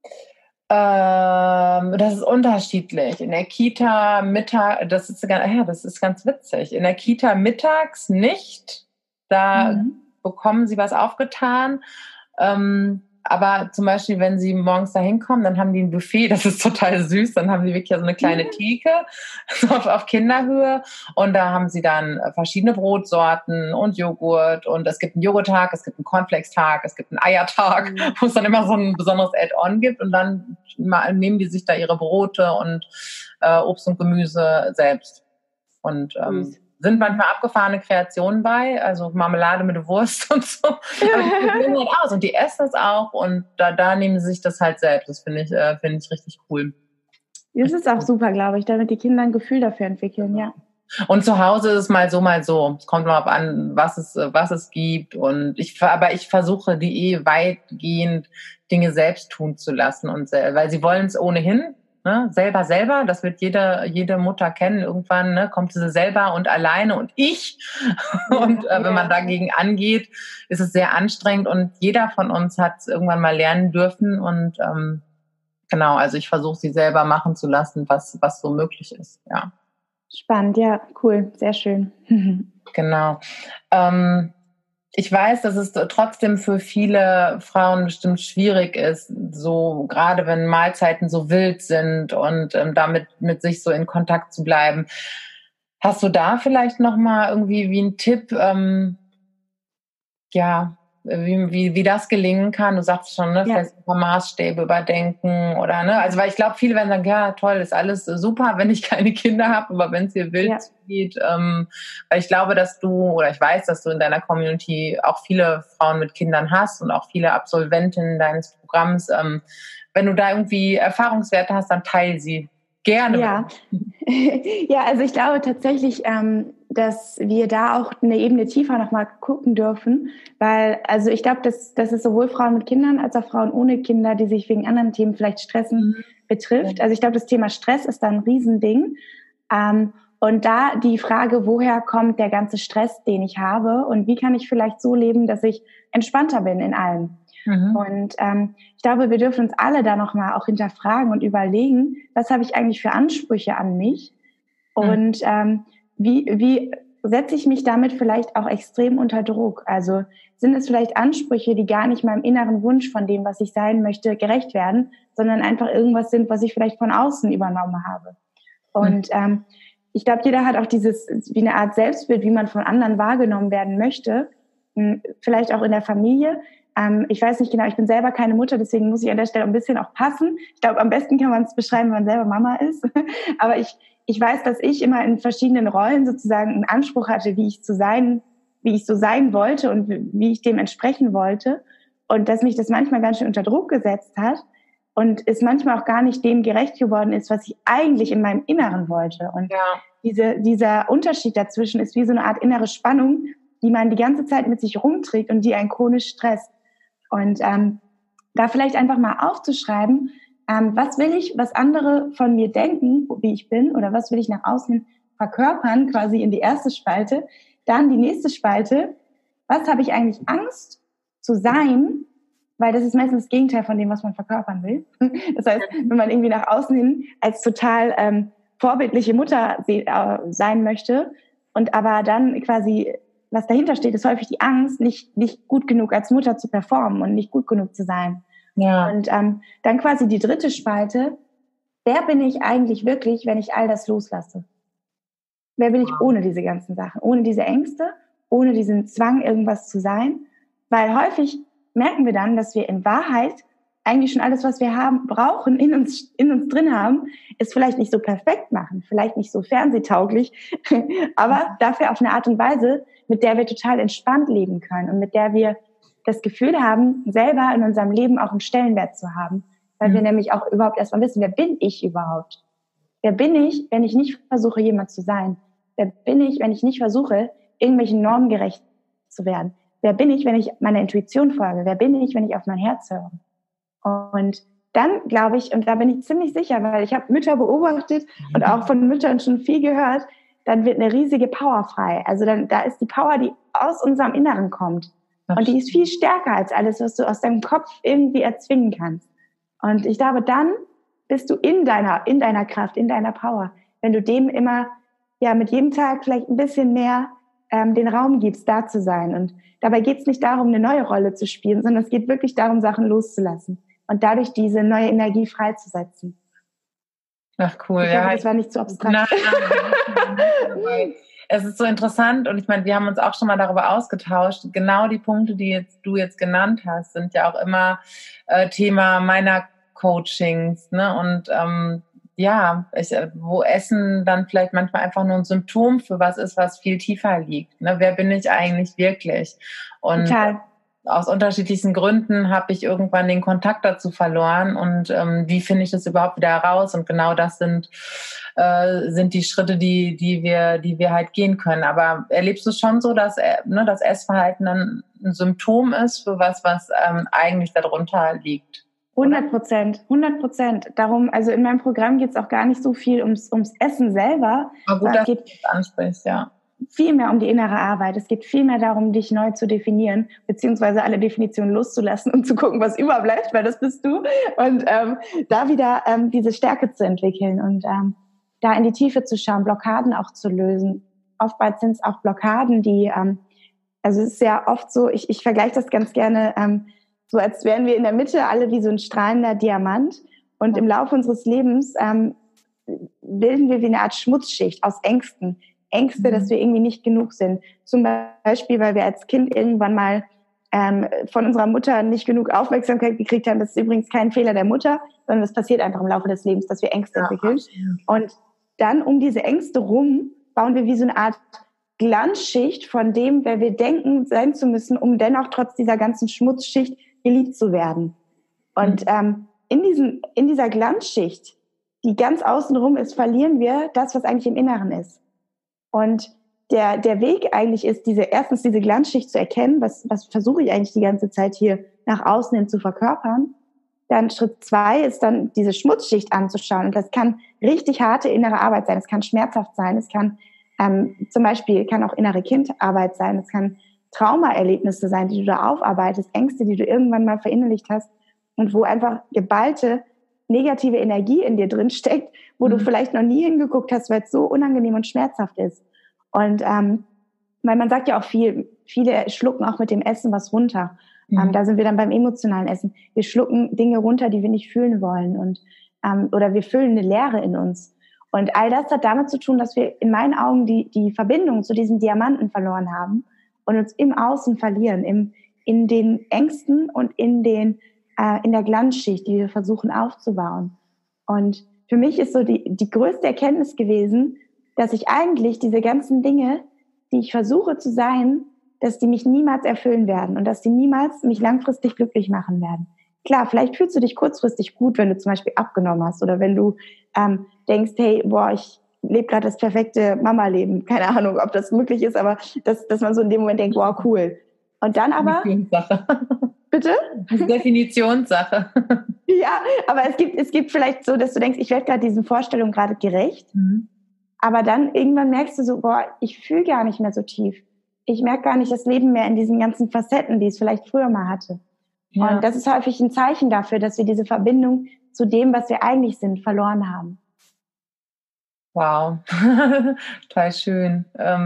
[SPEAKER 1] Das ist unterschiedlich. In der Kita das ist ganz witzig. In der Kita mittags nicht. Da bekommen sie was aufgetan. Aber zum Beispiel, wenn sie morgens da hinkommen, dann haben die ein Buffet, das ist total süß, dann haben sie wirklich so eine kleine Theke so auf Kinderhöhe und da haben sie dann verschiedene Brotsorten und Joghurt und es gibt einen Joghurttag, es gibt einen Cornflakes-Tag, es gibt einen Eiertag, wo es dann immer so ein besonderes Add-on gibt und dann nehmen die sich da ihre Brote und Obst und Gemüse selbst und sind manchmal abgefahrene Kreationen bei, also Marmelade mit Wurst und so. Aber die probieren halt aus und die essen es auch und da nehmen sie sich das halt selbst. Das finde ich richtig cool.
[SPEAKER 2] Das ist auch super, glaube ich, damit die Kinder ein Gefühl dafür entwickeln, ja.
[SPEAKER 1] Und zu Hause ist es mal so, mal so. Es kommt mal an, was es gibt. Aber ich versuche, die weitgehend Dinge selbst tun zu lassen weil sie wollen es ohnehin. Ne, selber, das wird jede Mutter kennen. Irgendwann kommt sie selber und alleine und ich. Und wenn man dagegen angeht, ist es sehr anstrengend. Und jeder von uns hat es irgendwann mal lernen dürfen. Und also ich versuche sie selber machen zu lassen, was so möglich ist. Ja.
[SPEAKER 2] Spannend, ja, cool, sehr schön.
[SPEAKER 1] Genau. Ich weiß, dass es trotzdem für viele Frauen bestimmt schwierig ist, so gerade wenn Mahlzeiten so wild sind und damit mit sich so in Kontakt zu bleiben. Hast du da vielleicht noch mal irgendwie wie einen Tipp, wie das gelingen kann? Du sagst schon, vielleicht ein paar Maßstäbe überdenken oder also weil ich glaube, viele werden sagen, ja toll, ist alles super, wenn ich keine Kinder habe, aber wenn es dir wild geht, weil ich glaube, ich weiß, dass du in deiner Community auch viele Frauen mit Kindern hast und auch viele Absolventinnen deines Programms. Wenn du da irgendwie Erfahrungswerte hast, dann teile sie gerne.
[SPEAKER 2] Ja, ja, also ich glaube tatsächlich, dass wir da auch eine Ebene tiefer nochmal gucken dürfen, weil, also ich glaube, dass es sowohl Frauen mit Kindern als auch Frauen ohne Kinder, die sich wegen anderen Themen vielleicht stressen, betrifft. Also ich glaube, das Thema Stress ist da ein Riesending. Und da die Frage, woher kommt der ganze Stress, den ich habe und wie kann ich vielleicht so leben, dass ich entspannter bin in allem. Und ich glaube, wir dürfen uns alle da nochmal auch hinterfragen und überlegen, was habe ich eigentlich für Ansprüche an mich und wie setze ich mich damit vielleicht auch extrem unter Druck? Also sind es vielleicht Ansprüche, die gar nicht meinem inneren Wunsch von dem, was ich sein möchte, gerecht werden, sondern einfach irgendwas sind, was ich vielleicht von außen übernommen habe. Und ich glaube, jeder hat auch wie eine Art Selbstbild, wie man von anderen wahrgenommen werden möchte, vielleicht auch in der Familie. Ich weiß nicht genau, ich bin selber keine Mutter, deswegen muss ich an der Stelle ein bisschen auch passen. Ich glaube, am besten kann man es beschreiben, wenn man selber Mama ist. Aber ich ich weiß, dass ich immer in verschiedenen Rollen sozusagen einen Anspruch hatte, wie ich so sein wollte und wie ich dem entsprechen wollte. Und dass mich das manchmal ganz schön unter Druck gesetzt hat und es manchmal auch gar nicht dem gerecht geworden ist, was ich eigentlich in meinem Inneren wollte. Und dieser Unterschied dazwischen ist wie so eine Art innere Spannung, die man die ganze Zeit mit sich rumträgt und die einen chronisch stresst. Und da vielleicht einfach mal aufzuschreiben, was will ich, was andere von mir denken, wie ich bin, oder was will ich nach außen verkörpern, quasi in die erste Spalte. Dann die nächste Spalte, was habe ich eigentlich Angst zu sein, weil das ist meistens das Gegenteil von dem, was man verkörpern will. Das heißt, wenn man irgendwie nach außen hin als total vorbildliche Mutter sein möchte und aber dann quasi, was dahinter steht, ist häufig die Angst, nicht gut genug als Mutter zu performen und nicht gut genug zu sein. Ja. Und dann quasi die dritte Spalte, wer bin ich eigentlich wirklich, wenn ich all das loslasse? Wer bin ich ohne diese ganzen Sachen, ohne diese Ängste, ohne diesen Zwang, irgendwas zu sein? Weil häufig merken wir dann, dass wir in Wahrheit eigentlich schon alles, was wir brauchen, in uns drin haben, es vielleicht nicht so perfekt machen, vielleicht nicht so fernsehtauglich, aber dafür auf eine Art und Weise, mit der wir total entspannt leben können und mit der wir das Gefühl haben, selber in unserem Leben auch einen Stellenwert zu haben, weil wir nämlich auch überhaupt erstmal wissen, wer bin ich überhaupt? Wer bin ich, wenn ich nicht versuche, jemand zu sein? Wer bin ich, wenn ich nicht versuche, irgendwelchen Normen gerecht zu werden? Wer bin ich, wenn ich meiner Intuition folge? Wer bin ich, wenn ich auf mein Herz höre? Und dann glaube ich, und da bin ich ziemlich sicher, weil ich habe Mütter beobachtet und auch von Müttern schon viel gehört, dann wird eine riesige Power frei. Also da ist die Power, die aus unserem Inneren kommt. Und die ist viel stärker als alles, was du aus deinem Kopf irgendwie erzwingen kannst. Und ich glaube, dann bist du in deiner Kraft, in deiner Power. Wenn du dem immer, mit jedem Tag vielleicht ein bisschen mehr den Raum gibst, da zu sein. Und dabei geht es nicht darum, eine neue Rolle zu spielen, sondern es geht wirklich darum, Sachen loszulassen und dadurch diese neue Energie freizusetzen.
[SPEAKER 1] Ach cool,
[SPEAKER 2] ich hoffe, das war nicht zu abstrakt.
[SPEAKER 1] Nein. Es ist so interessant und ich meine, wir haben uns auch schon mal darüber ausgetauscht. Genau die Punkte, die du jetzt genannt hast, sind ja auch immer Thema meiner Coachings, ne? Und wo Essen dann vielleicht manchmal einfach nur ein Symptom für was ist, was viel tiefer liegt. Ne? Wer bin ich eigentlich wirklich? Und
[SPEAKER 2] total.
[SPEAKER 1] Aus unterschiedlichsten Gründen habe ich irgendwann den Kontakt dazu verloren und wie finde ich das überhaupt wieder heraus? Und genau das sind die Schritte, die wir halt gehen können. Aber erlebst du es schon so, dass das Essverhalten dann ein Symptom ist für was eigentlich darunter liegt?
[SPEAKER 2] 100%. Darum, also in meinem Programm geht es auch gar nicht so viel ums Essen selber.
[SPEAKER 1] Aber gut, dass du das ansprichst, ja.
[SPEAKER 2] Viel mehr um die innere Arbeit. Es geht viel mehr darum, dich neu zu definieren, beziehungsweise alle Definitionen loszulassen und zu gucken, was überbleibt, weil das bist du. Und da wieder diese Stärke zu entwickeln und da in die Tiefe zu schauen, Blockaden auch zu lösen. Oftmals sind es auch Blockaden, die, also es ist ja oft so, ich vergleiche das ganz gerne, so als wären wir in der Mitte alle wie so ein strahlender Diamant und im Laufe unseres Lebens bilden wir wie eine Art Schmutzschicht aus Ängste, dass wir irgendwie nicht genug sind. Zum Beispiel, weil wir als Kind irgendwann mal von unserer Mutter nicht genug Aufmerksamkeit gekriegt haben. Das ist übrigens kein Fehler der Mutter, sondern das passiert einfach im Laufe des Lebens, dass wir Ängste entwickeln. Und dann um diese Ängste rum bauen wir wie so eine Art Glanzschicht von dem, wer wir denken sein zu müssen, um dennoch trotz dieser ganzen Schmutzschicht geliebt zu werden. Und in dieser Glanzschicht, die ganz außenrum ist, verlieren wir das, was eigentlich im Inneren ist. Und der Weg eigentlich ist, erstens diese Glanzschicht zu erkennen, was versuche ich eigentlich die ganze Zeit hier nach außen hin zu verkörpern. Dann Schritt 2 ist dann diese Schmutzschicht anzuschauen. Und das kann richtig harte innere Arbeit sein. Es kann schmerzhaft sein. Es kann zum Beispiel kann auch innere Kindarbeit sein. Es kann Traumaerlebnisse sein, die du da aufarbeitest, Ängste, die du irgendwann mal verinnerlicht hast und wo einfach geballte negative Energie in dir drin steckt, wo du vielleicht noch nie hingeguckt hast, weil es so unangenehm und schmerzhaft ist. Und weil man sagt ja auch viele schlucken auch mit dem Essen was runter. Da sind wir dann beim emotionalen Essen. Wir schlucken Dinge runter, die wir nicht fühlen wollen und oder wir füllen eine Leere in uns. Und all das hat damit zu tun, dass wir in meinen Augen die Verbindung zu diesem Diamanten verloren haben und uns im Außen verlieren, in den Ängsten und in der Glanzschicht, die wir versuchen aufzubauen. Und für mich ist so die größte Erkenntnis gewesen, dass ich eigentlich diese ganzen Dinge, die ich versuche zu sein, dass die mich niemals erfüllen werden und dass die niemals mich langfristig glücklich machen werden. Klar, vielleicht fühlst du dich kurzfristig gut, wenn du zum Beispiel abgenommen hast oder wenn du denkst, hey, ich lebe gerade das perfekte Mama-Leben. Keine Ahnung, ob das möglich ist, aber dass man so in dem Moment denkt, wow, cool. Und dann aber...
[SPEAKER 1] Definitionssache.
[SPEAKER 2] Bitte?
[SPEAKER 1] Definitionssache.
[SPEAKER 2] Ja, aber es gibt vielleicht so, dass du denkst, ich werde gerade diesen Vorstellungen gerade gerecht. Aber dann irgendwann merkst du so, ich fühle gar nicht mehr so tief. Ich merke gar nicht das Leben mehr in diesen ganzen Facetten, die es vielleicht früher mal hatte. Ja. Und das ist häufig ein Zeichen dafür, dass wir diese Verbindung zu dem, was wir eigentlich sind, verloren haben.
[SPEAKER 1] Wow, total schön.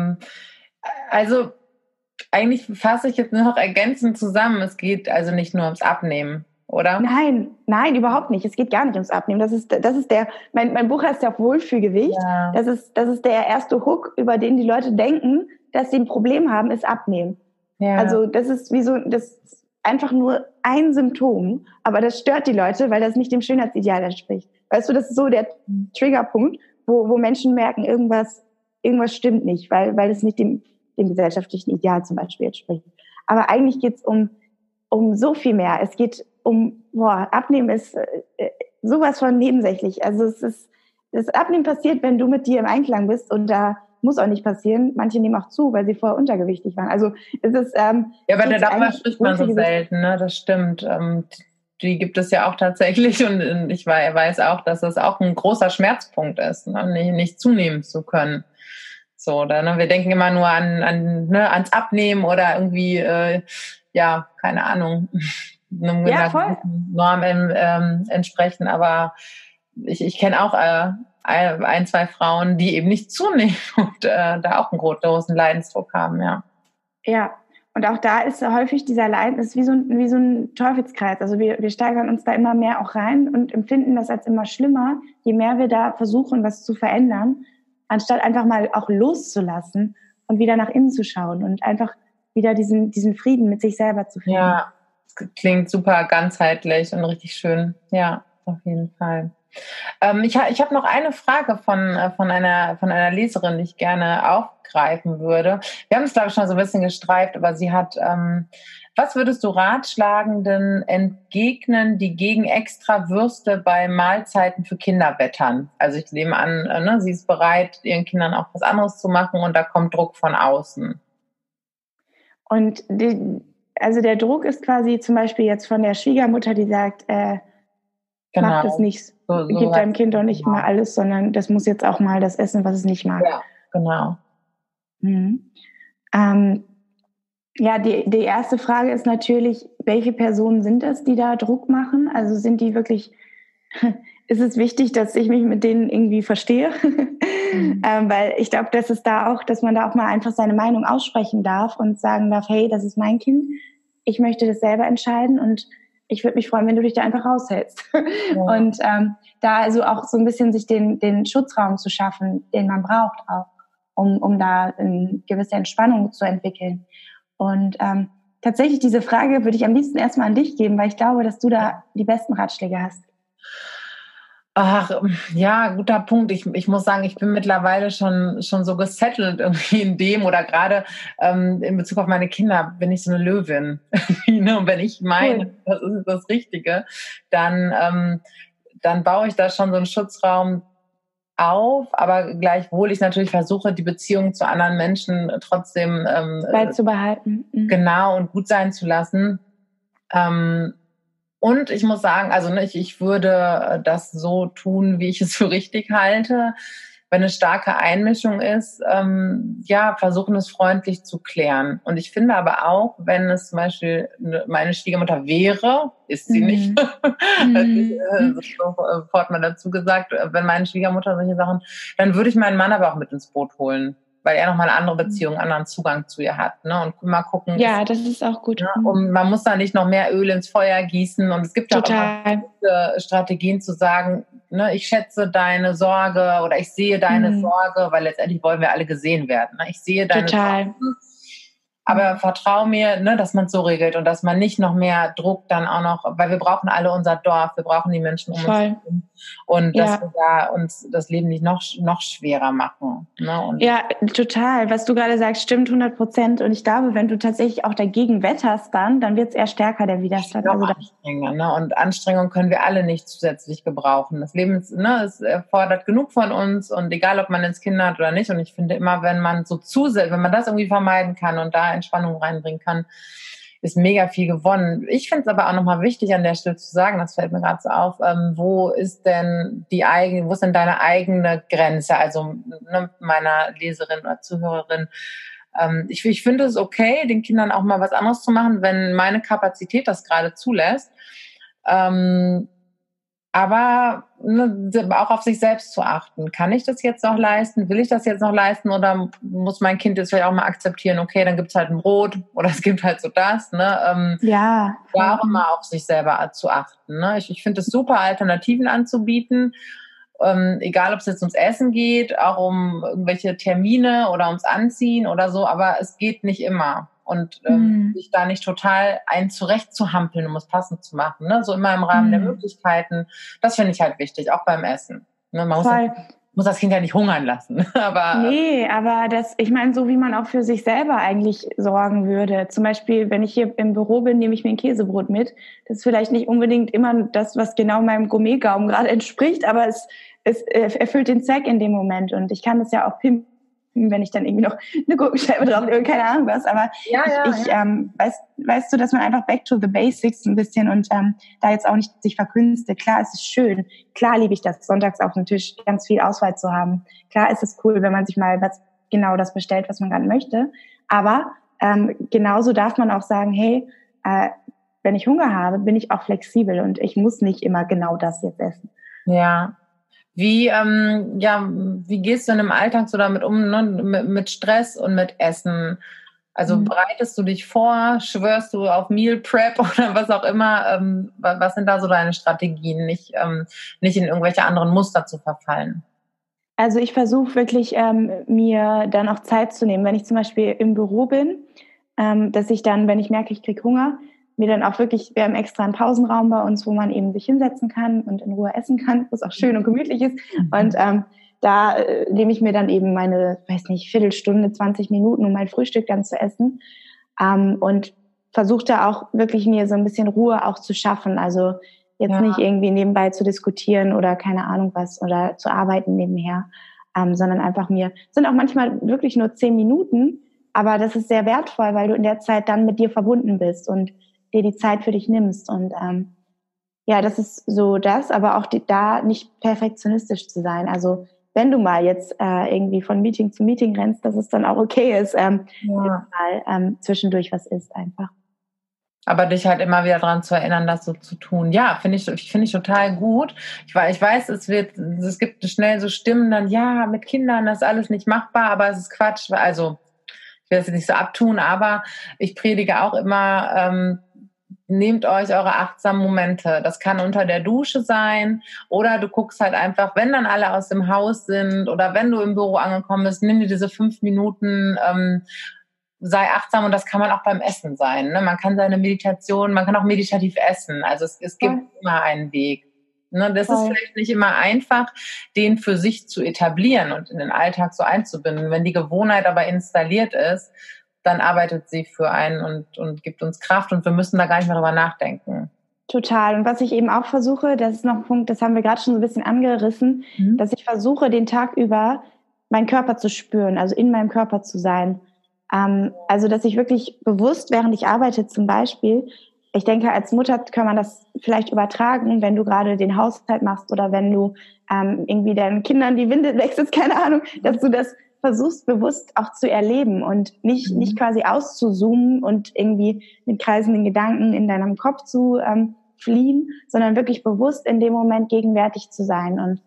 [SPEAKER 1] Also eigentlich fasse ich jetzt noch ergänzend zusammen. Es geht also nicht nur ums Abnehmen, oder?
[SPEAKER 2] Nein, überhaupt nicht. Es geht gar nicht ums Abnehmen. Das ist mein Buch heißt ja Wohlfühlgewicht. Ja. Das ist der erste Hook, über den die Leute denken, dass sie ein Problem haben, ist Abnehmen. Ja. Also das ist das ist einfach nur ein Symptom, aber das stört die Leute, weil das nicht dem Schönheitsideal entspricht. Weißt du, das ist so der Triggerpunkt, wo Menschen merken, irgendwas stimmt nicht, weil es nicht dem gesellschaftlichen Ideal zum Beispiel entspricht. Aber eigentlich geht es um so viel mehr. Es geht Abnehmen ist sowas von nebensächlich. Also das Abnehmen passiert, wenn du mit dir im Einklang bist und da muss auch nicht passieren. Manche nehmen auch zu, weil sie vorher untergewichtig waren. Also es ist
[SPEAKER 1] ja, aber darüber spricht man so selten, ne? Das stimmt. Die gibt es ja auch tatsächlich und ich weiß auch, dass das auch ein großer Schmerzpunkt ist, ne? Nicht zunehmen zu können. So, ne? Wir denken immer nur ans Abnehmen oder irgendwie, keine Ahnung, einem Norm entsprechen. Aber ich kenne auch ein, zwei Frauen, die eben nicht zunehmen und da auch einen großen Leidensdruck haben, ja.
[SPEAKER 2] Ja, und auch da ist häufig dieser Leiden, ist wie so ein Teufelskreis. Also wir steigern uns da immer mehr auch rein und empfinden das als immer schlimmer, je mehr wir da versuchen, was zu verändern, anstatt einfach mal auch loszulassen und wieder nach innen zu schauen und einfach wieder diesen Frieden mit sich selber zu finden.
[SPEAKER 1] Ja, das klingt super ganzheitlich und richtig schön. Ja, auf jeden Fall. Ich habe noch eine Frage von einer Leserin, die ich gerne aufgreifen würde. Wir haben es, glaube ich, schon so ein bisschen gestreift, aber sie hat, was würdest du Ratschlagenden entgegnen, die gegen extra Würste bei Mahlzeiten für Kinder wettern? Also ich nehme an, sie ist bereit, ihren Kindern auch was anderes zu machen und da kommt Druck von außen.
[SPEAKER 2] Und der Druck ist quasi zum Beispiel jetzt von der Schwiegermutter, die sagt, mach das nicht, gib deinem Kind doch nicht immer alles, sondern das muss jetzt auch mal das essen, was es nicht mag.
[SPEAKER 1] Ja, genau.
[SPEAKER 2] Die erste Frage ist natürlich, welche Personen sind es, die da Druck machen? Also sind die wirklich, ist es wichtig, dass ich mich mit denen irgendwie verstehe? Weil ich glaube, dass man da auch mal einfach seine Meinung aussprechen darf und sagen darf, hey, das ist mein Kind, ich möchte das selber entscheiden und ich würde mich freuen, wenn du dich da einfach raushältst. Ja. Und da also auch so ein bisschen sich den Schutzraum zu schaffen, den man braucht auch, um da eine gewisse Entspannung zu entwickeln. Und tatsächlich diese Frage würde ich am liebsten erstmal an dich geben, weil ich glaube, dass du da die besten Ratschläge hast.
[SPEAKER 1] Ach, ja, guter Punkt. Ich muss sagen, ich bin mittlerweile schon so gesettelt irgendwie in dem oder gerade in Bezug auf meine Kinder bin ich so eine Löwin. Und wenn ich meine, das ist das Richtige, dann baue ich da schon so einen Schutzraum auf, aber gleichwohl ich natürlich versuche, die Beziehung zu anderen Menschen trotzdem
[SPEAKER 2] beizubehalten.
[SPEAKER 1] Genau, und gut sein zu lassen. Und ich muss sagen, also ich würde das so tun, wie ich es für richtig halte. Wenn eine starke Einmischung ist, versuchen es freundlich zu klären. Und ich finde aber auch, wenn es zum Beispiel meine Schwiegermutter wäre, ist sie nicht, sofort mal dazu gesagt, wenn meine Schwiegermutter solche Sachen, dann würde ich meinen Mann aber auch mit ins Boot holen, weil er nochmal eine andere Beziehung, anderen Zugang zu ihr hat. Ne? Und mal gucken.
[SPEAKER 2] Ja, das ist auch gut.
[SPEAKER 1] Ne? Und man muss da nicht noch mehr Öl ins Feuer gießen. Und es gibt auch immer gute Strategien zu sagen, ne, ich schätze deine Sorge oder ich sehe deine Sorge, weil letztendlich wollen wir alle gesehen werden. Ne? Ich sehe deine Sorge Aber vertrau mir, ne, dass man es so regelt und dass man nicht noch mehr Druck dann auch noch, weil wir brauchen alle unser Dorf, wir brauchen die Menschen um uns herum und dass wir da uns das Leben nicht noch schwerer machen. Ne? Und
[SPEAKER 2] ja, total. Was du gerade sagst, stimmt 100%. Und ich glaube, wenn du tatsächlich auch dagegen wetterst, dann wird es eher stärker, der Widerstand.
[SPEAKER 1] Also anstrengender, ne? Und Anstrengung können wir alle nicht zusätzlich gebrauchen. Das Leben ist, ne, es erfordert genug von uns und egal, ob man jetzt Kinder hat oder nicht. Und ich finde immer, wenn man wenn man das irgendwie vermeiden kann und da Entspannung reinbringen kann, ist mega viel gewonnen. Ich finde es aber auch nochmal wichtig an der Stelle zu sagen, das fällt mir gerade so auf, wo ist denn deine eigene Grenze, also ne, meiner Leserin oder Zuhörerin. Ich finde es okay, den Kindern auch mal was anderes zu machen, wenn meine Kapazität das gerade zulässt. Aber auch auf sich selbst zu achten. Kann ich das jetzt noch leisten? Will ich das jetzt noch leisten? Oder muss mein Kind jetzt vielleicht auch mal akzeptieren, okay, dann gibt's halt ein Brot oder es gibt halt so das. Ne?
[SPEAKER 2] Ja.
[SPEAKER 1] Da auch immer auf sich selber zu achten. Ne? Ich finde es super, Alternativen anzubieten. Egal, ob es jetzt ums Essen geht, auch um irgendwelche Termine oder ums Anziehen oder so. Aber es geht nicht immer. Und sich da nicht total zurechtzuhampeln, um es passend zu machen. Ne? So immer im Rahmen der Möglichkeiten. Das finde ich halt wichtig, auch beim Essen. Ne? Man muss das Kind ja nicht hungern lassen.
[SPEAKER 2] Nee, aber ich meine, so wie man auch für sich selber eigentlich sorgen würde. Zum Beispiel, wenn ich hier im Büro bin, nehme ich mir ein Käsebrot mit. Das ist vielleicht nicht unbedingt immer das, was genau meinem Gourmetgaumen gerade entspricht, aber es erfüllt den Zweck in dem Moment. Und ich kann das ja auch pimpen, wenn ich dann irgendwie noch eine Gurkenscheibe drauf lege, keine Ahnung was, aber weißt du, dass man einfach back to the basics ein bisschen und da jetzt auch nicht sich verkünstet. Klar, es ist schön, klar liebe ich das, sonntags auf dem Tisch ganz viel Auswahl zu haben. Klar ist es cool, wenn man sich mal genau das bestellt, was man gerade möchte, aber genauso darf man auch sagen, hey, wenn ich Hunger habe, bin ich auch flexibel und ich muss nicht immer genau das jetzt essen.
[SPEAKER 1] Ja. Wie gehst du denn im Alltag so damit um, ne? Mit Stress und mit Essen? Also bereitest du dich vor, schwörst du auf Meal Prep oder was auch immer? Was sind da so deine Strategien, nicht in irgendwelche anderen Muster zu verfallen?
[SPEAKER 2] Also ich versuche wirklich, mir dann auch Zeit zu nehmen, wenn ich zum Beispiel im Büro bin, dass ich dann, wenn ich merke, ich kriege Hunger, mir dann auch wirklich, wir haben extra einen Pausenraum bei uns, wo man eben sich hinsetzen kann und in Ruhe essen kann, wo es auch schön und gemütlich ist. Und da nehme ich mir dann eben meine, Viertelstunde, 20 Minuten, um mein Frühstück dann zu essen. Und versuche da auch wirklich mir so ein bisschen Ruhe auch zu schaffen. Also jetzt nicht irgendwie nebenbei zu diskutieren oder keine Ahnung was oder zu arbeiten nebenher, sondern einfach sind auch manchmal wirklich nur 10 Minuten, aber das ist sehr wertvoll, weil du in der Zeit dann mit dir verbunden bist und dir die Zeit für dich nimmst. Und das ist so das, aber auch da nicht perfektionistisch zu sein. Also wenn du mal jetzt irgendwie von Meeting zu Meeting rennst, dass es dann auch okay ist, mal zwischendurch was ist einfach.
[SPEAKER 1] Aber dich halt immer wieder daran zu erinnern, das so zu tun. Ja, finde ich total gut. Ich weiß, es gibt schnell so Stimmen dann, ja, mit Kindern, das ist alles nicht machbar, aber es ist Quatsch. Also, ich will das jetzt nicht so abtun, aber ich predige auch immer, nehmt euch eure achtsamen Momente. Das kann unter der Dusche sein oder du guckst halt einfach, wenn dann alle aus dem Haus sind oder wenn du im Büro angekommen bist, nimm dir diese 5 Minuten, sei achtsam und das kann man auch beim Essen sein. Ne? Man kann man kann auch meditativ essen. Also es gibt immer einen Weg. Ne? Das ist vielleicht nicht immer einfach, den für sich zu etablieren und in den Alltag so einzubinden. Wenn die Gewohnheit aber installiert ist, dann arbeitet sie für einen und gibt uns Kraft und wir müssen da gar nicht mehr drüber nachdenken.
[SPEAKER 2] Total. Und was ich eben auch versuche, das ist noch ein Punkt, das haben wir gerade schon so ein bisschen angerissen, dass ich versuche, den Tag über meinen Körper zu spüren, also in meinem Körper zu sein. Also, dass ich wirklich bewusst, während ich arbeite zum Beispiel, ich denke, als Mutter kann man das vielleicht übertragen, wenn du gerade den Haushalt machst oder wenn du irgendwie deinen Kindern die Windel wechselst, keine Ahnung, dass du das versuchst bewusst auch zu erleben und nicht quasi auszuzoomen und irgendwie mit kreisenden Gedanken in deinem Kopf zu fliehen, sondern wirklich bewusst in dem Moment gegenwärtig zu sein. Und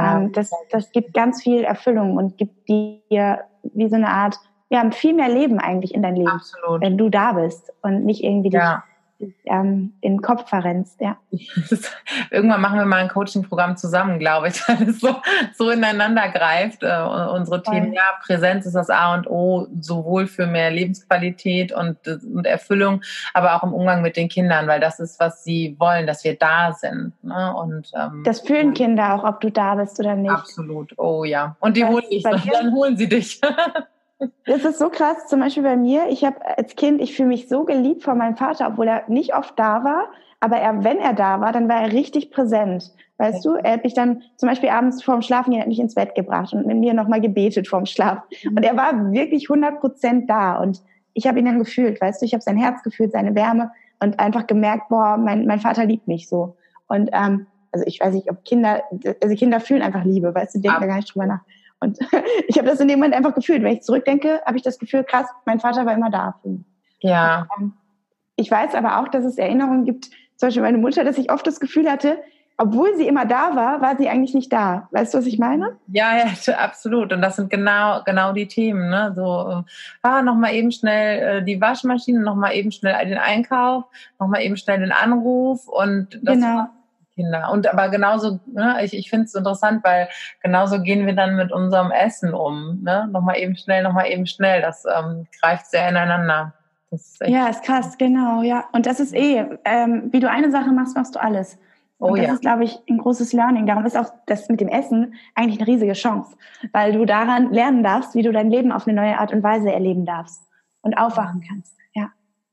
[SPEAKER 2] das gibt ganz viel Erfüllung und gibt dir wie so eine Art, viel mehr Leben eigentlich in dein Leben,
[SPEAKER 1] Absolut.
[SPEAKER 2] wenn du da bist und nicht irgendwie dich in den Kopf verrennst, ja.
[SPEAKER 1] Irgendwann machen wir mal ein Coaching-Programm zusammen, glaube ich, weil es so ineinander greift. Unsere Themen, ja, Präsenz ist das A und O, sowohl für mehr Lebensqualität und Erfüllung, aber auch im Umgang mit den Kindern, weil das ist, was sie wollen, dass wir da sind. Ne? Und
[SPEAKER 2] das fühlen Kinder auch, ob du da bist oder nicht.
[SPEAKER 1] Absolut, oh ja. Und die holen dich, dann holen sie dich.
[SPEAKER 2] Das ist so krass, zum Beispiel bei mir, ich habe als Kind, ich fühle mich so geliebt von meinem Vater, obwohl er nicht oft da war, aber wenn er da war, dann war er richtig präsent, weißt du? Er hat mich dann zum Beispiel abends vorm Schlafen, hat mich ins Bett gebracht und mit mir nochmal gebetet vorm Schlaf. Und er war wirklich 100% da und ich habe ihn dann gefühlt, weißt du, ich habe sein Herz gefühlt, seine Wärme und einfach gemerkt, boah, mein Vater liebt mich so. Und also ich weiß nicht, ob Kinder fühlen einfach Liebe, weißt du, denken da gar nicht drüber nach. Und ich habe das in dem Moment einfach gefühlt. Wenn ich zurückdenke, habe ich das Gefühl, krass, mein Vater war immer da für mich.
[SPEAKER 1] Ja.
[SPEAKER 2] Und, ich weiß aber auch, dass es Erinnerungen gibt, zum Beispiel meine Mutter, dass ich oft das Gefühl hatte, obwohl sie immer da war sie eigentlich nicht da. Weißt du, was ich meine?
[SPEAKER 1] Ja, absolut. Und das sind genau die Themen. Ne? So, nochmal eben schnell die Waschmaschine, nochmal eben schnell den Einkauf, nochmal eben schnell den Anruf und das
[SPEAKER 2] genau.
[SPEAKER 1] Kinder. Und aber genauso, ne, ich finde es interessant, weil genauso gehen wir dann mit unserem Essen um. Ne? Nochmal eben schnell. Das greift sehr ineinander.
[SPEAKER 2] Ist krass, genau, ja. Und das ist wie du eine Sache machst, machst du alles. Und das ist, glaube ich, ein großes Learning. Darum ist auch das mit dem Essen eigentlich eine riesige Chance, weil du daran lernen darfst, wie du dein Leben auf eine neue Art und Weise erleben darfst und aufwachen kannst. Ja.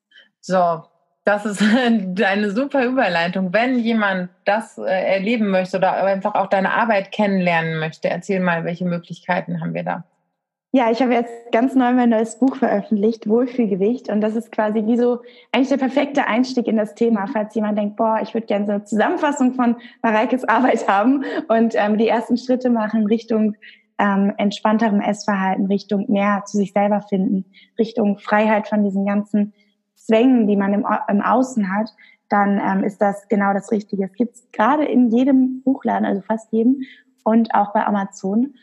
[SPEAKER 1] So, das ist eine super Überleitung. Wenn jemand das erleben möchte oder einfach auch deine Arbeit kennenlernen möchte, erzähl mal, welche Möglichkeiten haben wir da?
[SPEAKER 2] Ja, ich habe jetzt ganz neu mein neues Buch veröffentlicht, Wohlfühlgewicht. Und das ist quasi wie so eigentlich der perfekte Einstieg in das Thema, falls jemand denkt, boah, ich würde gerne so eine Zusammenfassung von Mareikes Arbeit haben und die ersten Schritte machen Richtung entspannterem Essverhalten, Richtung mehr zu sich selber finden, Richtung Freiheit von diesen ganzen Zwängen, die man im Außen hat, dann ist das genau das Richtige. Es gibt es gerade in jedem Buchladen, also fast jedem, und auch bei Amazon.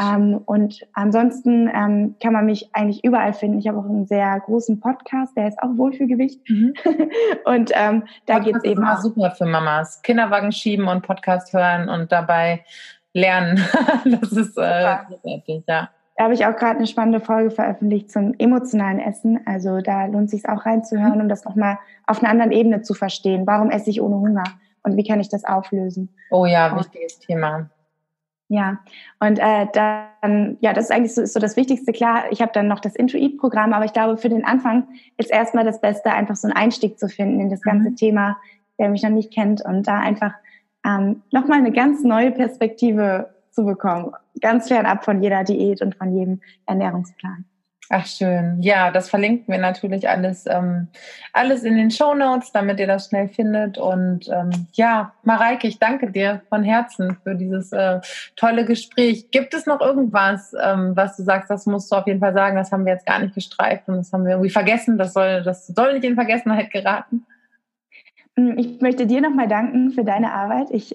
[SPEAKER 2] Und ansonsten kann man mich eigentlich überall finden. Ich habe auch einen sehr großen Podcast, der heißt auch Wohlfühlgewicht. Und da geht es eben auch.
[SPEAKER 1] Super für Mamas. Kinderwagen schieben und Podcast hören und dabei lernen. Das ist großartig, ja.
[SPEAKER 2] Da habe ich auch gerade eine spannende Folge veröffentlicht zum emotionalen Essen. Also da lohnt es sich auch reinzuhören, um das nochmal auf einer anderen Ebene zu verstehen. Warum esse ich ohne Hunger? Und wie kann ich das auflösen?
[SPEAKER 1] Oh ja, wichtiges Thema.
[SPEAKER 2] Ja, und dann, ja, das ist eigentlich so das Wichtigste. Klar, ich habe dann noch das Intuit-Programm, aber ich glaube, für den Anfang ist erstmal das Beste, einfach so einen Einstieg zu finden in das ganze Thema, der mich noch nicht kennt und da einfach nochmal eine ganz neue Perspektive zu bekommen. Ganz fernab von jeder Diät und von jedem Ernährungsplan.
[SPEAKER 1] Ach schön. Ja, das verlinken wir natürlich alles in den Shownotes, damit ihr das schnell findet. Und ja, Mareike, ich danke dir von Herzen für dieses tolle Gespräch. Gibt es noch irgendwas, was du sagst, das musst du auf jeden Fall sagen, das haben wir jetzt gar nicht gestreift und das haben wir irgendwie vergessen, das soll nicht in Vergessenheit geraten?
[SPEAKER 2] Ich möchte dir nochmal danken für deine Arbeit. Ich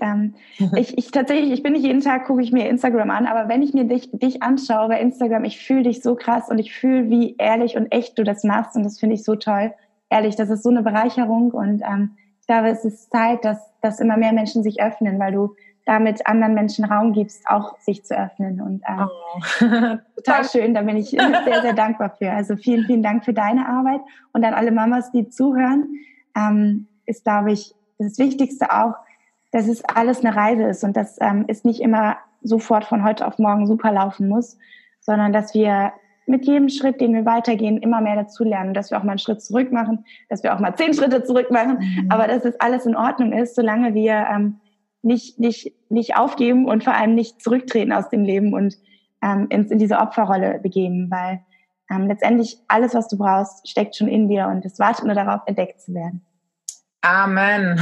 [SPEAKER 2] bin nicht jeden Tag, gucke ich mir Instagram an, aber wenn ich mir dich anschaue bei Instagram, ich fühle dich so krass und ich fühle, wie ehrlich und echt du das machst und das finde ich so toll. Ehrlich, das ist so eine Bereicherung und ich glaube, es ist Zeit, dass immer mehr Menschen sich öffnen, weil du damit anderen Menschen Raum gibst, auch sich zu öffnen und total schön, da bin ich sehr, sehr dankbar für. Also vielen, vielen Dank für deine Arbeit und an alle Mamas, die zuhören. Ist, glaube ich, das Wichtigste auch, dass es alles eine Reise ist und dass es nicht immer sofort von heute auf morgen super laufen muss, sondern dass wir mit jedem Schritt, den wir weitergehen, immer mehr dazulernen, dass wir auch mal einen Schritt zurück machen, dass wir auch mal 10 Schritte zurück machen, aber dass es alles in Ordnung ist, solange wir nicht aufgeben und vor allem nicht zurücktreten aus dem Leben und in diese Opferrolle begeben, weil letztendlich alles, was du brauchst, steckt schon in dir und es wartet nur darauf, entdeckt zu werden.
[SPEAKER 1] Amen.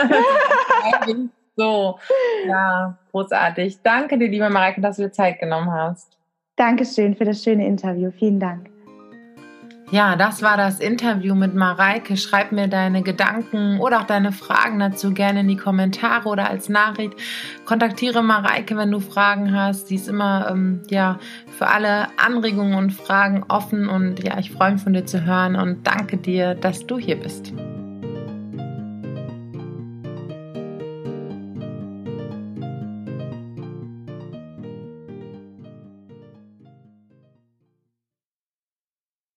[SPEAKER 1] So, ja, großartig. Danke dir, liebe Mareike, dass du dir Zeit genommen hast.
[SPEAKER 2] Dankeschön für das schöne Interview. Vielen Dank.
[SPEAKER 1] Ja, das war das Interview mit Mareike. Schreib mir deine Gedanken oder auch deine Fragen dazu gerne in die Kommentare oder als Nachricht. Kontaktiere Mareike, wenn du Fragen hast. Sie ist immer für alle Anregungen und Fragen offen und ja, ich freue mich von dir zu hören und danke dir, dass du hier bist.